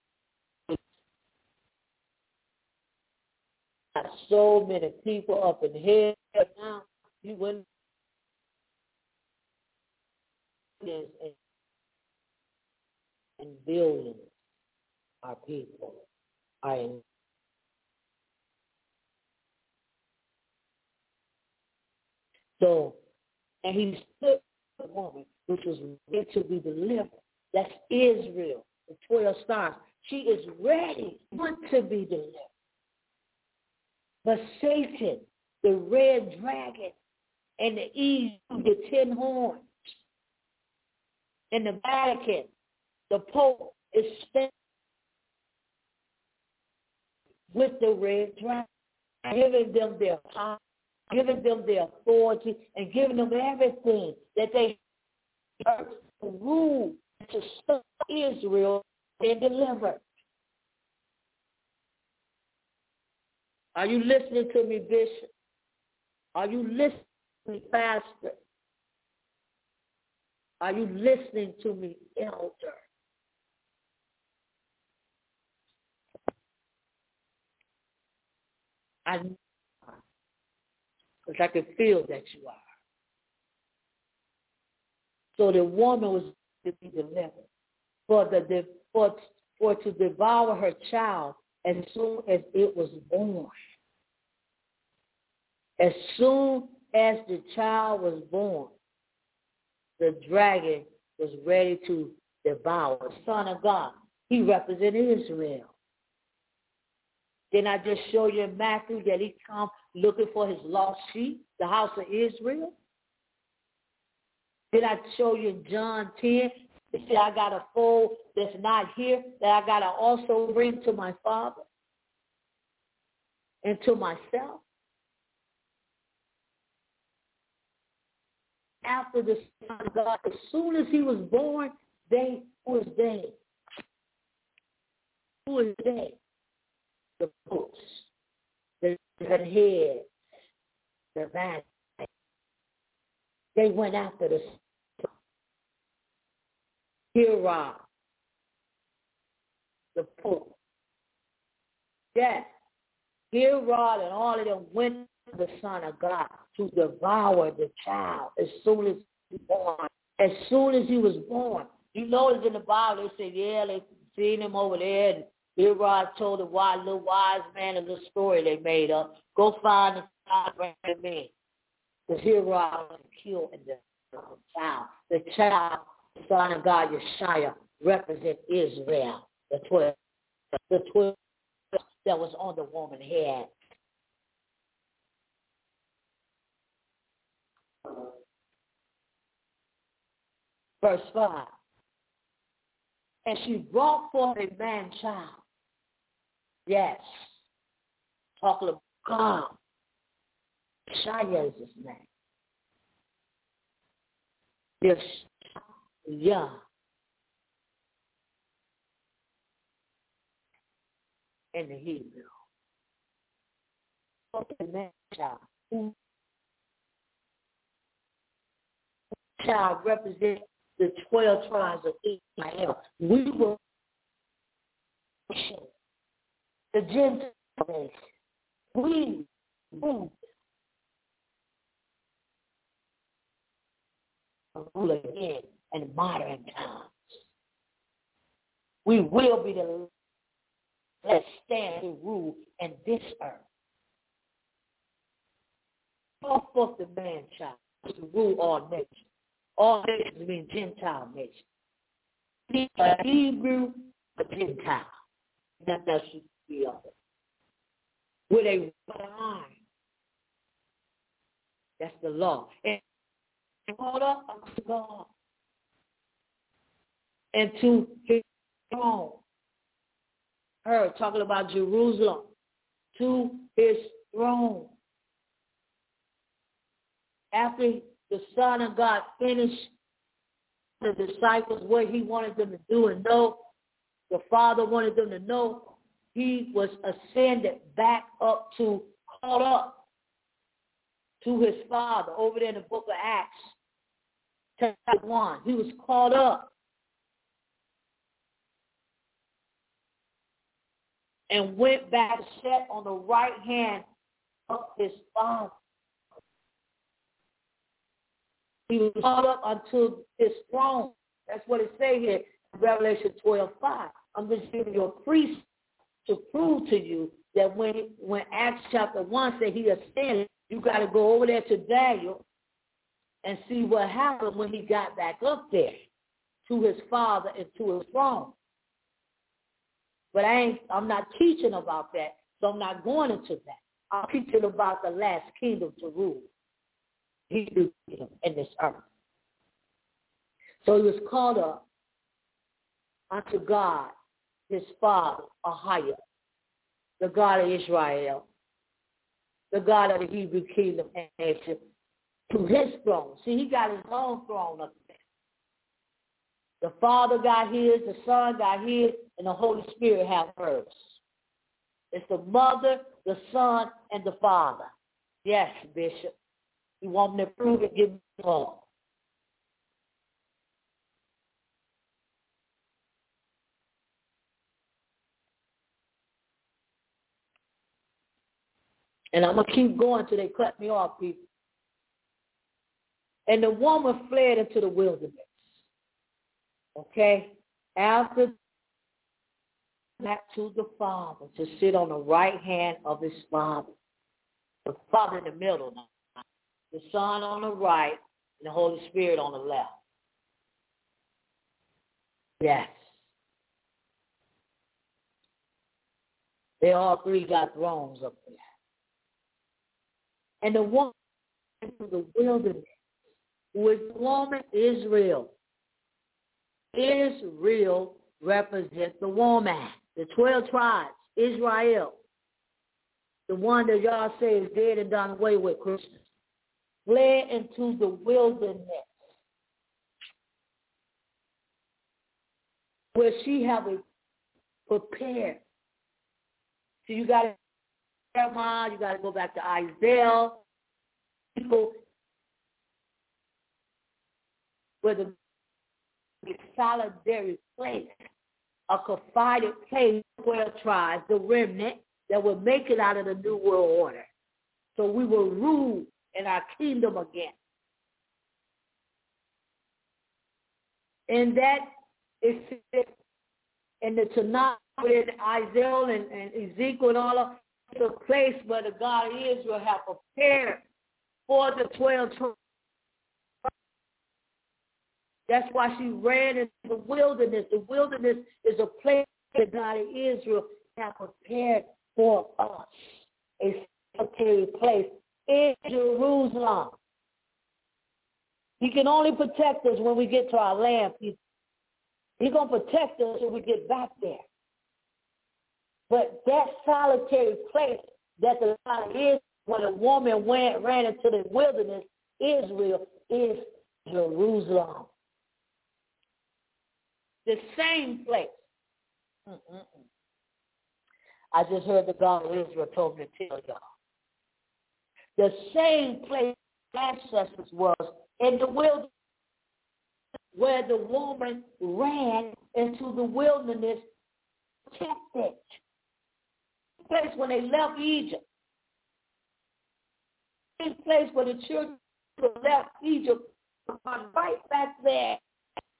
got so many people up in here now. You wouldn't. And billions are people are in. So, and he stood the woman, which was ready to be delivered. That's Israel, the 12 stars. She is ready, want to be delivered. But Satan, the red dragon, and the Eve, the 10 horns, and the Vatican, the Pope is standing with the red dragon, giving them their power, giving them their authority, and giving them everything that they have to rule, to stop Israel and deliver. Are you listening to me, Bishop? Are you listening to me, Pastor? Are you listening to me, Elder? Because I can feel that you are. So the woman was to be delivered for to devour her child as soon as it was born. As soon as the child was born, the dragon was ready to devour the Son of God. He represented Israel. Didn't I just show you in Matthew that he come looking for his lost sheep, the house of Israel? Did I show you in John 10? He said, I got a foal that's not here that I got to also bring to my Father and to myself. After the Son of God, as soon as he was born, who was they? Who was they? The books, the head, the back. They went after the Herod, the Pope. Yes, Herod and all of them went to the Son of God to devour the child as soon as he was born. As soon as he was born. You notice in the Bible, they say, yeah, they seen him over there, and Herod told the little wise man a little story they made up. Go find the child, bring him in. Because Herod was killed in the child. The child, the Son of God, Yeshua, represent Israel. The 12 that was on the woman's head. Verse 5. And she brought forth a man-child. Yes. Talking about God. Shia is his name. Yeshua. In the Hebrew. The man-child. Child represents the 12 tribes of Israel. We were the Gentiles. We moved rule again and modern times. We will be the last stand to rule in this earth. Call forth the man-child to rule all nations. All nations mean Gentile nations. He a Hebrew, a Gentile. That should be of it. With a line. That's the law. And called up unto God. And to his throne. Her talking about Jerusalem. To his throne. After the Son of God finished the disciples what he wanted them to do and know, the Father wanted them to know, he was ascended back up to, caught up to his Father over there in the book of Acts, chapter 1. He was caught up and went back to sit on the right hand of his Father. He was caught up unto his throne. That's what it says here in Revelation 12:5. I'm just giving you a precept to prove to you that when Acts chapter 1 said he ascended, you got to go over there to Daniel and see what happened when he got back up there to his Father and to his throne. But I'm not teaching about that, so I'm not going into that. I'm teaching about the last kingdom to rule. He do in this earth. So he was called up unto God, his Father, Ahia, the God of Israel, the God of the Hebrew kingdom and nation, to his throne. See, he got his own throne up there. The Father got his, the Son got his, and the Holy Spirit have hers. It's the Mother, the Son, and the Father. Yes, Bishop. You want me to prove it? Give me the call. And I'm going to keep going until they cut me off, people. And the woman fled into the wilderness. Okay? After back to the Father to sit on the right hand of his Father. The Father in the middle now. The Son on the right, and the Holy Spirit on the left. Yes. They all three got thrones up there. And the woman into the wilderness, who is the woman, Israel. Israel represents the woman, the 12 tribes, Israel. The one that y'all say is dead and done away with, Christians. Fled into the wilderness where she have prepared. So you got to Jeremiah, you got to go back to Isaiah. People where the solitary place, a confided place, 12 tribes, the remnant that will make it out of the New World Order. So we will rule in our kingdom again. And that is in the Tanakh, in Isaiah and Ezekiel and all of the place where the God of Israel have prepared for the 12 tribes. That's why she ran into the wilderness. The wilderness is a place that God of Israel have prepared for us. A solitary place in Jerusalem. He can only protect us when we get to our land, people. He's going to protect us when we get back there. But that solitary place that the God is, when a woman ran into the wilderness, Israel, is Jerusalem. The same place. I just heard the God of Israel told me to tell y'all. The same place ancestors was in the wilderness where the woman ran into the wilderness protected. The place when they left Egypt. The place where the children left Egypt, right back there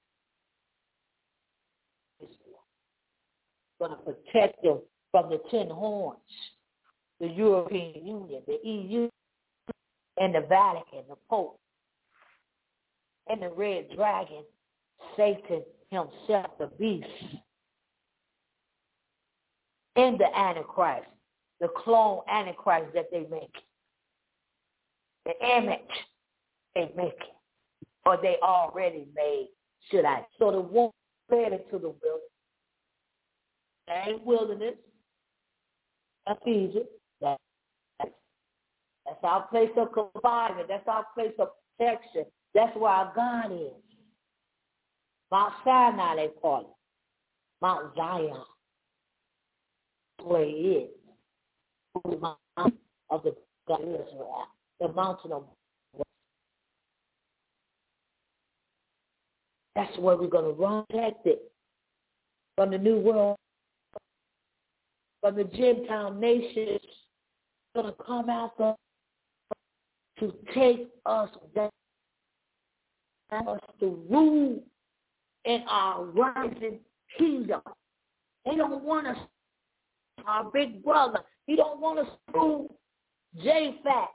going to protect them from the 10 horns, the European Union, the EU, and the Vatican, the Pope, and the red dragon, Satan himself, the beast, and the Antichrist, the clone Antichrist that they make, the image they make, or they already made, should I? So the one fled into the wilderness. Same wilderness, that's Egypt. That's our place of confinement. That's our place of protection. That's where our God is. Mount Sinai, they call it. Mount Zion. That's where he is. The mountain of the God of Israel. The mountain of that's where we're going to run protected from the new world, from the Gentile nations, going to come after to take us down, us to rule in our rising kingdom. They don't want us, our big brother. He don't want us to rule Japhet.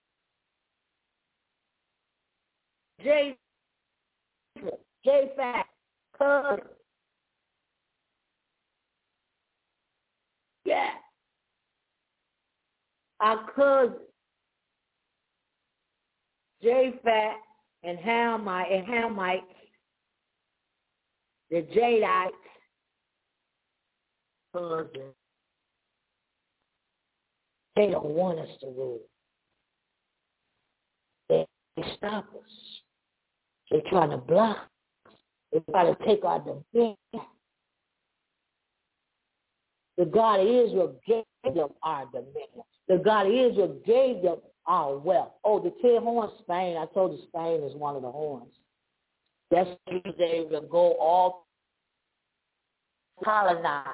Japhet, cousin. Yeah. Our cousin, Japhet and Hamites, the Jadites, cousin. They don't want us to rule. They stop us. They're trying to block. They try to take our dominion. The God of Israel gave them our dominion. The God of Israel gave them our wealth. Oh, the 10 horns, Spain. I told you Spain is one of the horns. That's where they will go all colonize.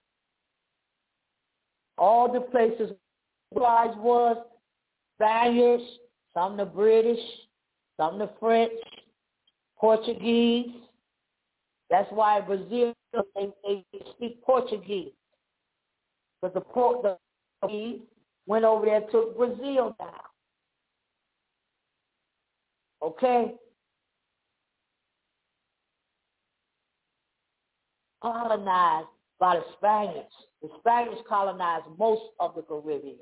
All the places where was Spaniards, some the British, some the French, Portuguese. That's why Brazil, they speak Portuguese. But the Portuguese went over there and took Brazil down. Okay? Colonized by the Spaniards. The Spaniards colonized most of the Caribbean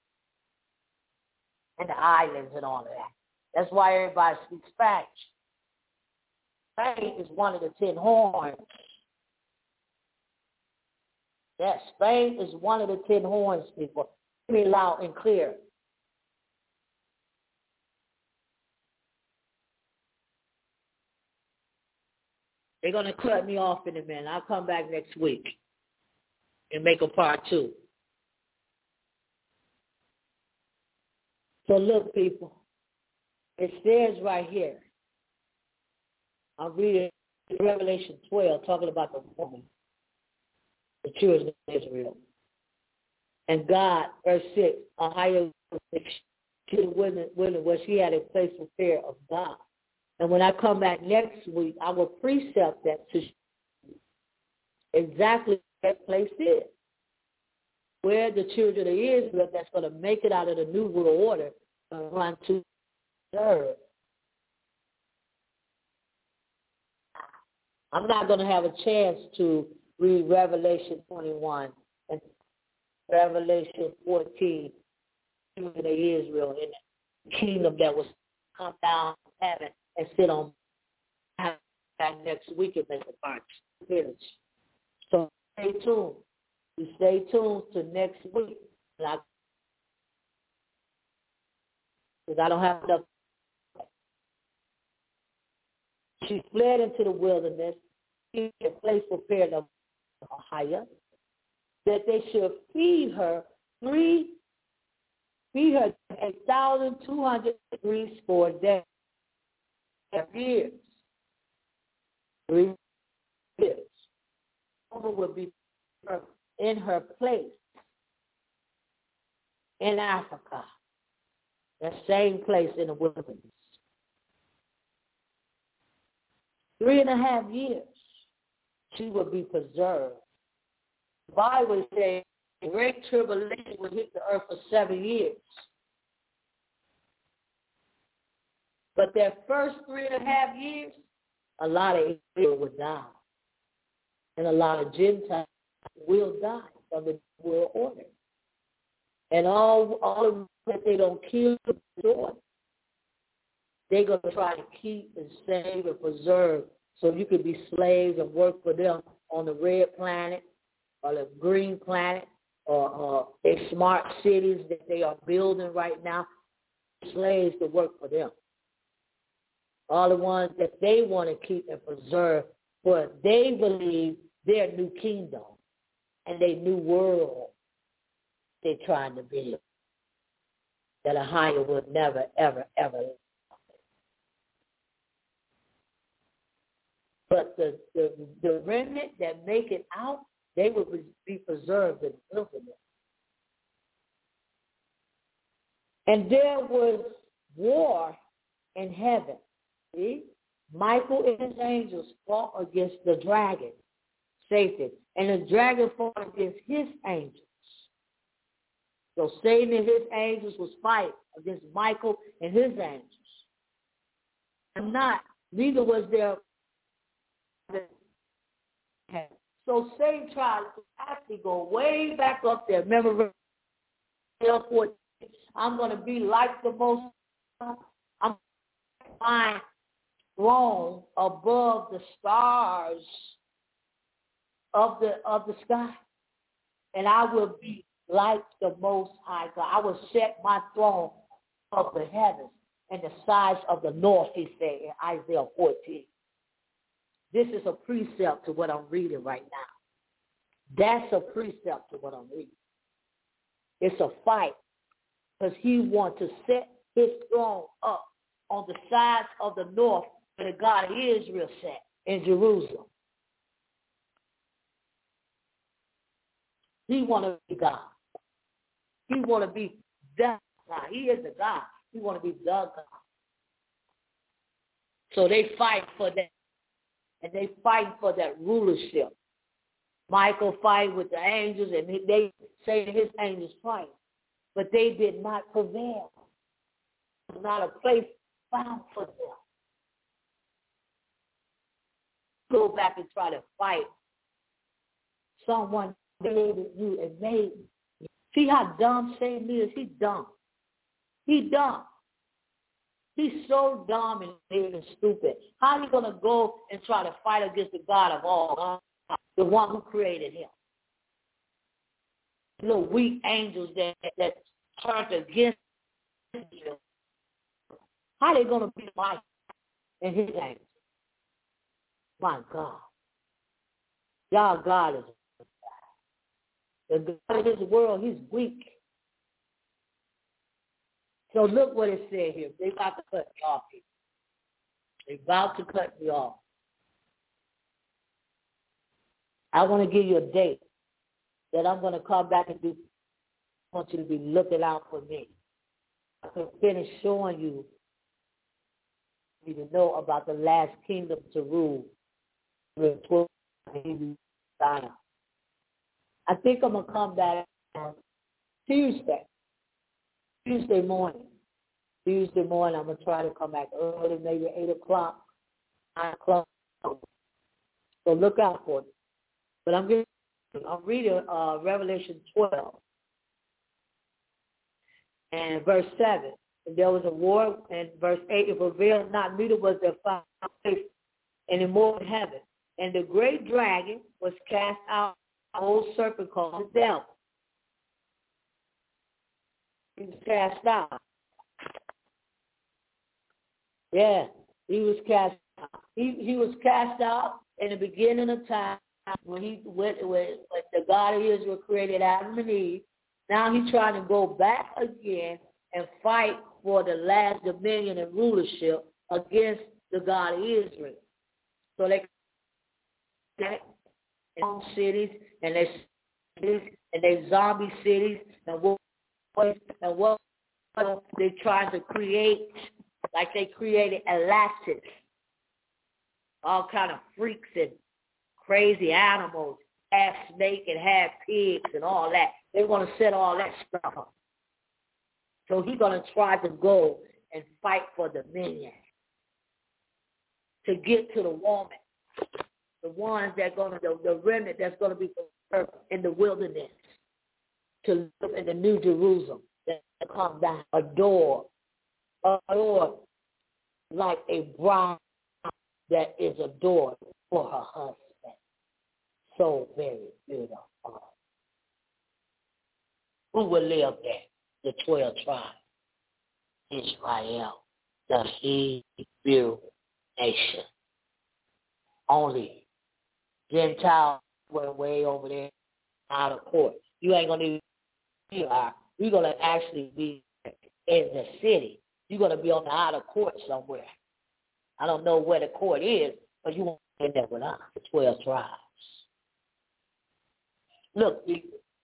and the islands and all of that. That's why everybody speaks Spanish. Spain is one of the 10 horns. Yes, Spain is one of the 10 horns, people. Hear me loud and clear. They're going to cut me off in a minute. I'll come back next week and make a part 2. So look, people, it says right here, I'm reading Revelation 12, talking about the woman, the children of Israel. And God, verse 6, a higher to the women where she had a place of fear of God. And when I come back next week, I will precept that to exactly what that place is. Where the children of Israel that's going to make it out of the New World Order and run to serve. I'm not going to have a chance to read Revelation 21 and Revelation 14, children of Israel in the kingdom that was come down from heaven and sit on that next week and make a part village. So stay tuned. You stay tuned to next week. Because I don't have enough. She fled into the wilderness. She had a place prepared of higher, that they should feed her 1,200 degrees for a day. Years. 3 years. Will be in her place in Africa, that same place in the wilderness. 3.5 years she will be preserved The Bible says great tribulation will hit the earth for 7 years. But that first 3.5 years, a lot of Israel will die. And a lot of Gentiles will die from the world order. And all of that they don't kill and destroy, they're going to try to keep and save and preserve so you could be slaves and work for them on the red planet or the green planet or their smart cities that they are building right now, slaves to work for them. All the ones that they want to keep and preserve for they believe their new kingdom and their new world they're trying to build that a higher would never, ever, ever. But the remnant that make it out, they will be preserved in the wilderness. And there was war in heaven. See? Michael and his angels fought against the dragon, Satan, and the dragon fought against his angels. So Satan and his angels was fighting against Michael and his angels. And neither was there. So Satan tried to actually go way back up there. Remember, I'm going to be like the most. I'm going to find throne above the stars of the sky, and I will be like the Most High God. I will set my throne of the heavens and the sides of the north, he said in Isaiah 14. This is a precept to what I'm reading right now. That's a precept to what I'm reading. It's a fight because he wants to set his throne up on the sides of the north where the God of Israel sat in Jerusalem. He want to be God. He want to be the God. He is the God. He want to be the God. So they fight for that. And they fight for that rulership. Michael fight with the angels, and they say his angels fight. But they did not prevail. There was not a place found for them. Go back and try to fight someone created you and made you. See how dumb Satan is? He's dumb. He's dumb. He's so dumb and even stupid. How are you going to go and try to fight against the God of all, the one who created him? Little weak angels that turned against him. How are they going to be like and his angels? My God. Y'all God is the God of this world. He's weak. So look what it said here. They're about to cut me off here. They're about to cut me off. I want to give you a date that I'm going to come back and do. I want you to be looking out for me. I can finish showing you to know about the last kingdom to rule. I think I'm going to come back on Tuesday morning. Tuesday morning, I'm going to try to come back early, maybe 8 o'clock, 9 o'clock. So look out for it. But I'm reading Revelation 12 and verse 7. And there was a war, and verse 8, it prevailed not, neither was there found place any more in heaven. And the great dragon was cast out, an old serpent called the devil. He was cast out. Yeah, he was cast out. He was cast out in the beginning of time when the God of Israel created Adam and Eve. Now he's trying to go back again and fight for the last dominion and rulership against the God of Israel. So they cities and they zombie cities and what they trying to create, like they created Atlantis, all kind of freaks and crazy animals half snake and half pigs and all that. They want to set all that stuff up. So he's going to try to go and fight for dominion to get to the woman, the ones that going to, the remnant that's going to be in the wilderness, to live in the New Jerusalem, that come down, adore like a bride that is adored for her husband. So very beautiful. Who will live there? The 12 tribes. Israel, the Hebrew nation. Only Gentiles were way over there out of court. You ain't going to be here. You're going to actually be in the city. You're going to be on the outer court somewhere. I don't know where the court is, but you won't be there with us, the 12 tribes. Look, and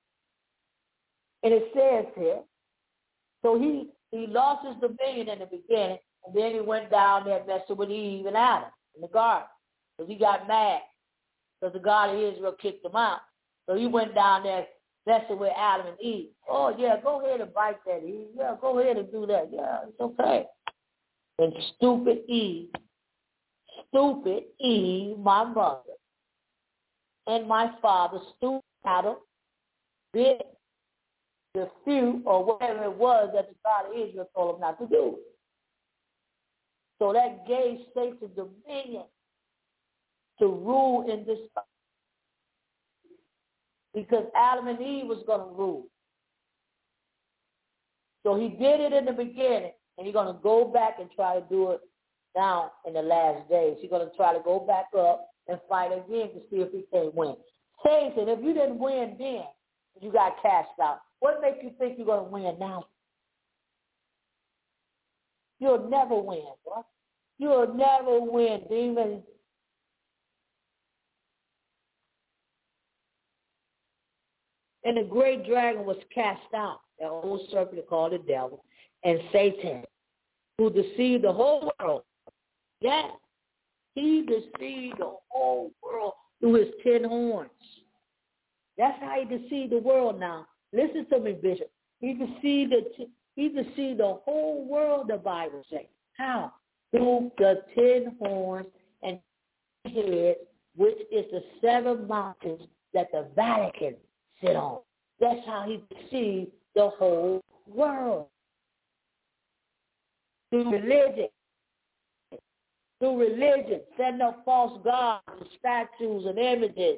it says here, so he lost his dominion in the beginning, and then he went down there messing with Eve and Adam in the garden. Because he got mad because the God of Israel kicked him out. So he went down there messing with Adam and Eve. Oh, yeah, go ahead and bite that, Eve. Yeah, go ahead and do that. Yeah, it's okay. And stupid Eve, my mother, and my father, stupid Adam, did the few or whatever it was that the God of Israel told him not to do. So that gave Satan dominion to rule in this earth. Because Adam and Eve was going to rule. So he did it in the beginning, and he's going to go back and try to do it now in the last days. He's going to try to go back up and fight again to see if he can win. Satan, if you didn't win then, you got cast out. What makes you think you're going to win now? You'll never win, bro. You'll never win, demon. And the great dragon was cast out, that old serpent called the devil, and Satan, who deceived the whole world. Yeah, he deceived the whole world through his 10 horns. That's how he deceived the world now. Listen to me, Bishop. He deceived the whole world, the Bible says. How? Through the 10 horns and head, which is the 7 mountains that the Vatican sit on. That's how he deceived the whole world. Through religion, setting up false gods and statues and images.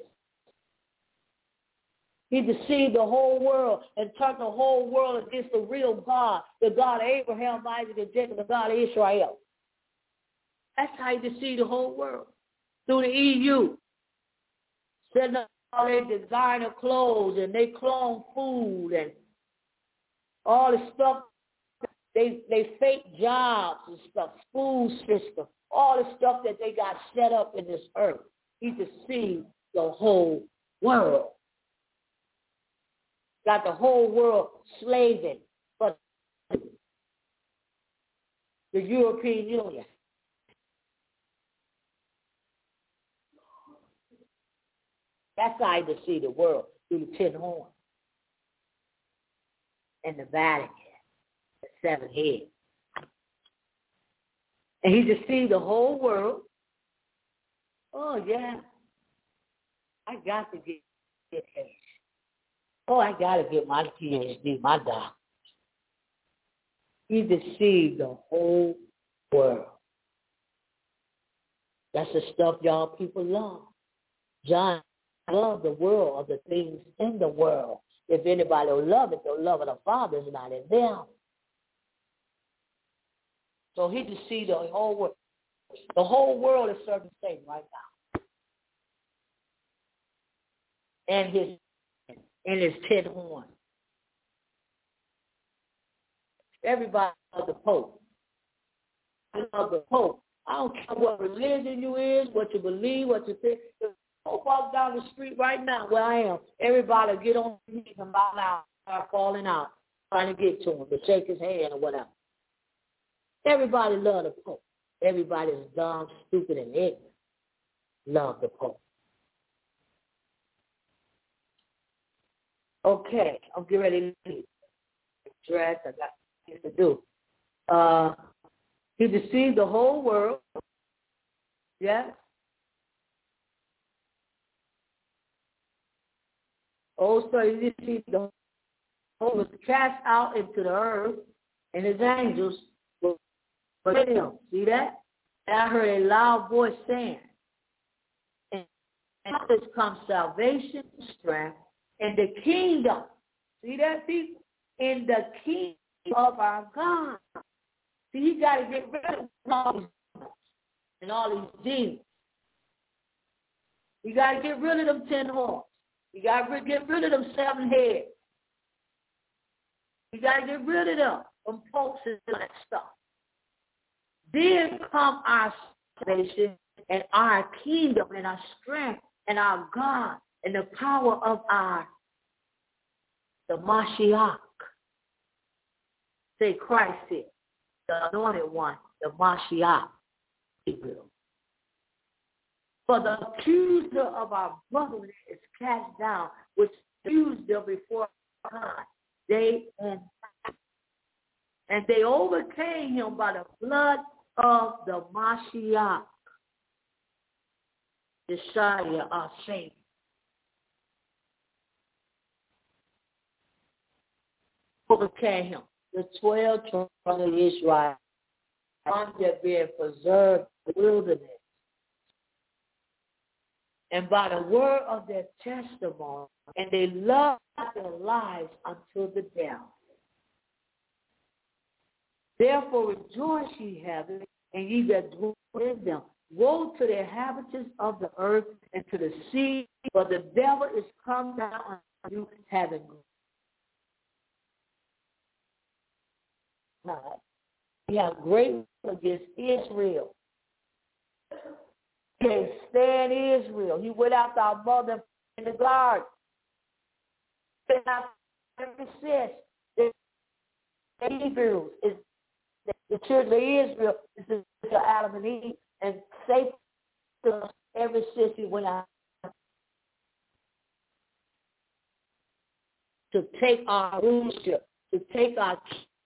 He deceived the whole world and turned the whole world against the real God, the God of Abraham, Isaac, and Jacob, the God of Israel. That's how he deceived the whole world. Through the EU, setting up all their designer clothes and they clone food and all the stuff. They fake jobs and stuff, school system, all the stuff that they got set up in this earth. He deceived the whole world. Got the whole world slaving for the European Union. That's how he deceived the world, through the 10 horns and the Vatican, the 7 heads. And he deceived the whole world. Oh, yeah. I got to get education. Oh, I got to get my PhD, my doctor. He deceived the whole world. That's the stuff y'all people love. John loved the world of the things in the world. If anybody will love it, the love of the Father is not in them. So he deceived the whole world. The whole world is serving Satan right now. And his 10 horns. Everybody loves the Pope. I love the Pope. I don't care what religion you is, what you believe, what you think. The Pope walks down the street right now where I am. Everybody get on their knees and bow down, start falling out, trying to get to him, to shake his hand or whatever. Everybody loves the Pope. Everybody's dumb, stupid, and ignorant. Love the Pope. Okay, I'm getting ready to leave. Dress, I got things to do. He deceived the whole world. Yes. Also, he deceived the whole was cast out into the earth, and his angels were with him. See that? And I heard a loud voice saying, and out this comes salvation, strength, and the kingdom. See that, people? In the kingdom of our God. See, he got to get rid of all these demons and all these demons. You got to get rid of them 10 horns. You got to get rid of them 7 heads. You got to get rid of them folks and that stuff. Then come our salvation and our kingdom and our strength and our God and the power of the Mashiach. Say Christ here, the anointed one, the Mashiach. For the accuser of our brethren is cast down, which accused them before God day and night. And they overcame him by the blood of the Mashiach, the Messiah, our Savior. Overcame him. The 12 tribes of Israel, under being preserved in the wilderness. And by the word of their testimony, and they loved their lives until the death. Therefore rejoice, ye heaven, and ye that dwell in them. Woe to the inhabitants of the earth and to the sea, for the devil is come down on you, having God. He has great against Israel. He can't stand Israel. He went after our mother in the garden. Ever since the Hebrews is the children of Israel is the Adam and Eve, and Satan ever since he went out to take our rulership, to take our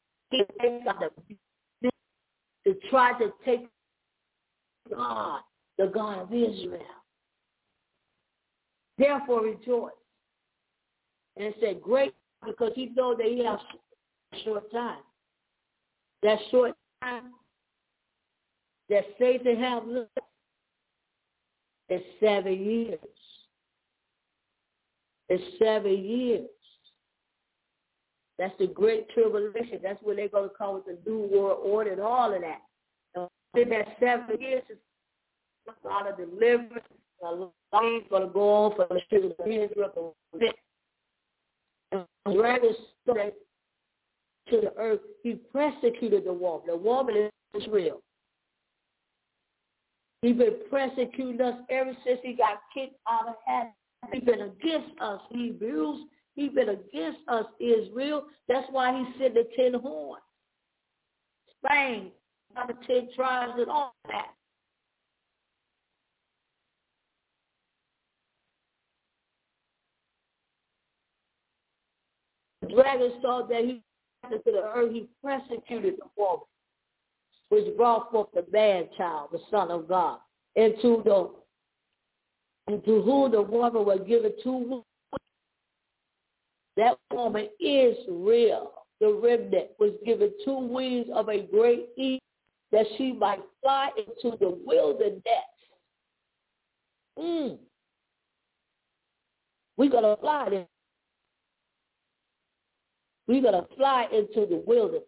to try to take God, the God of Israel. Therefore rejoice. And it said great because he know that he has a short time. That short time that Satan have lived is 7 years. It's 7 years. That's the great tribulation. That's what they're going to call it, the New World Order and all of that. And in that 7 years, it's a lot of deliverance. A lot is going to go on for the children of Israel. And rather to the earth, he persecuted the woman. The woman is Israel. He's been persecuting us ever since he got kicked out of heaven. He's been against us, Hebrews. He's been against us, Israel. That's why he sent the 10 horns. Spain, the 10 tribes and all that. The dragon saw that he to the earth, he persecuted the woman, which brought forth the man-child, the Son of God, into whom the woman was given 2 women. That woman is real. The remnant was given 2 wings of a great eagle, that she might fly into the wilderness. We're going to fly there. We're going to fly into the wilderness.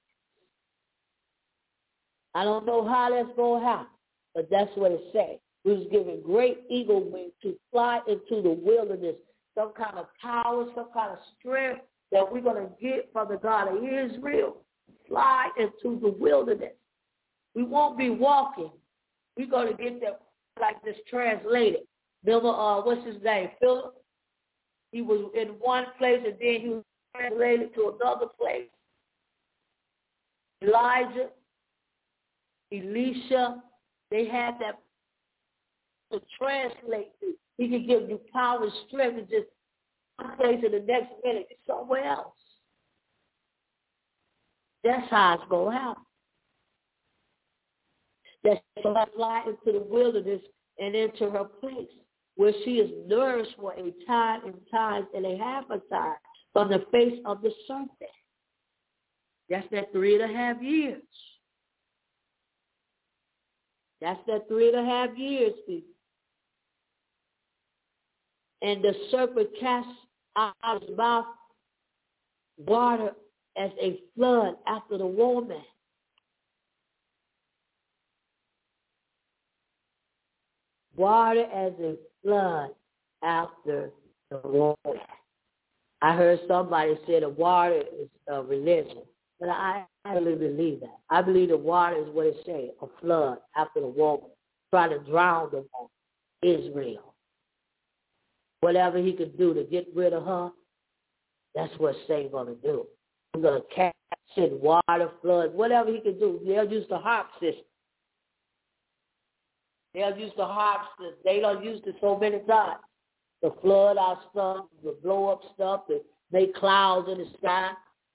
I don't know how that's going to happen, but that's what it says. We was given great eagle wings to fly into the wilderness. Some kind of power, some kind of strength that we're going to get from the God of Israel. Fly into the wilderness. We won't be walking. We're going to get that like this translated. Remember, what's his name? Philip? He was in one place and then he was translated to another place. Elijah, Elisha, they had that to translate to. He could give you power and strength and just place in the next minute it's somewhere else. That's how it's going to happen. That she's going to fly into the wilderness and into her place where she is nourished for a time and times and a half a time from the face of the serpent. That's that 3.5 years. That's that 3.5 years, people. And the serpent cast out of his mouth water as a flood after the woman. Water as a flood after the woman. I heard somebody say the water is a religion, but I really believe that. I believe the water is what it says, a flood after the woman, trying to drown the woman, Israel. Whatever he could do to get rid of her, that's what Satan's going to do. He's going to cast in water, flood, whatever he can do. They'll use the harp system. They'll use the harp system. They don't use it so many times. To flood our stuff, to blow up stuff, to make clouds in the sky.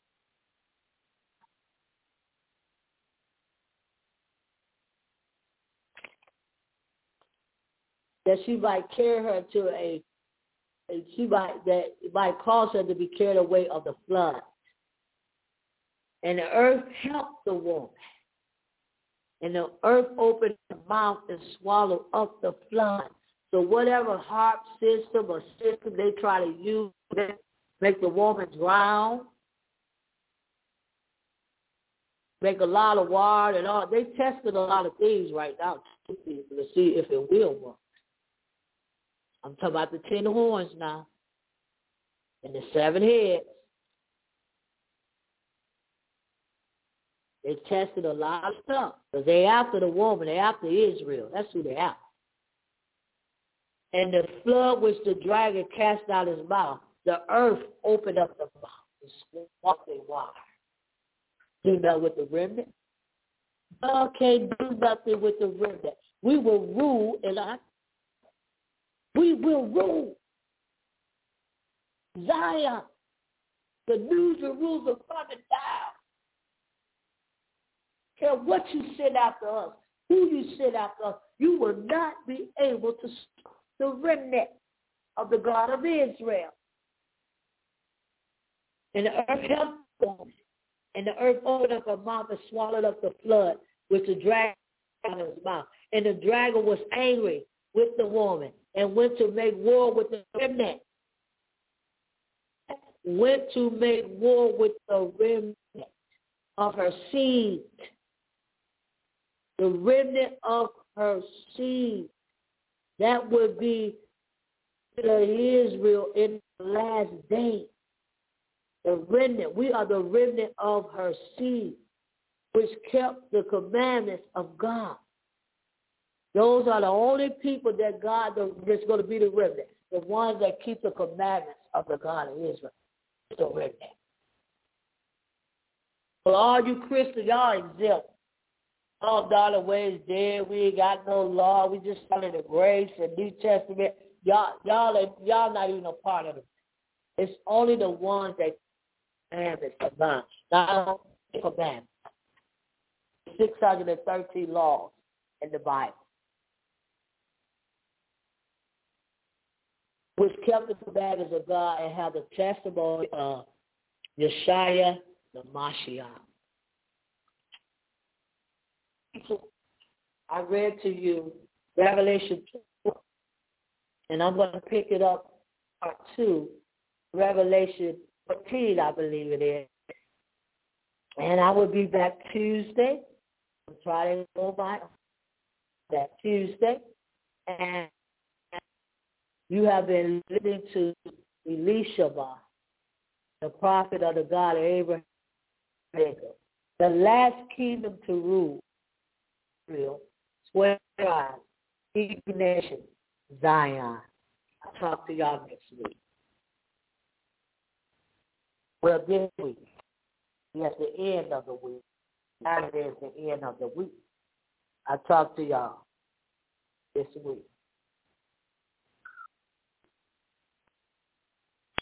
That she might carry her to that it might cause her to be carried away of the flood. And the earth helped the woman. And the earth opened her mouth and swallowed up the flood. So whatever harp system or system they try to use to make the woman drown, make a lot of water and all, they tested a lot of things right now to see if it will work. I'm talking about the 10 horns now and the 7 heads. They tested a lot of stuff because they after the woman, they after Israel. That's who they after. And the flood which the dragon cast out his mouth, the earth opened up the mouth and swallowed the water. Do that with the remnant. God can't do nothing with the remnant. We will rule we will rule. Zion, the New Jerusalem coming down. Care what you send after us, who you send after us, you will not be able to stop the remnant of the God of Israel. And the earth helped them. And the earth opened up her mouth and swallowed up the flood, which the dragon out of his mouth. And the dragon was angry with the woman and went to make war with the remnant. Went to make war with the remnant of her seed. The remnant of her seed. That would be Israel in the last day. The remnant. We are the remnant of her seed, which kept the commandments of God. Those are the only people that God that's going to be the remnant. The ones that keep the commandments of the God of Israel. The remnant. For all you Christians, y'all exempt. All dollar ways dead. We ain't got no law. We just following the grace and New Testament. Y'all not even a part of it. It's only the ones that commandments of God. Not the commandments. 613 laws in the Bible, which kept the commandments of God and have the testimony of Yeshua the Mashiach. I read to you Revelation 2, and I'm going to pick it up part 2, Revelation 14, I believe it is. And I will be back Tuesday. I'll try to go by that Tuesday. And you have been listening to Elisha, the prophet of the God of Abraham, the last kingdom to rule. Israel, 12 tribes, each nation, Zion. I'll talk to y'all next week. Well, this week, yes, the end of the week. Saturday is the end of the week. I'll talk to y'all this week.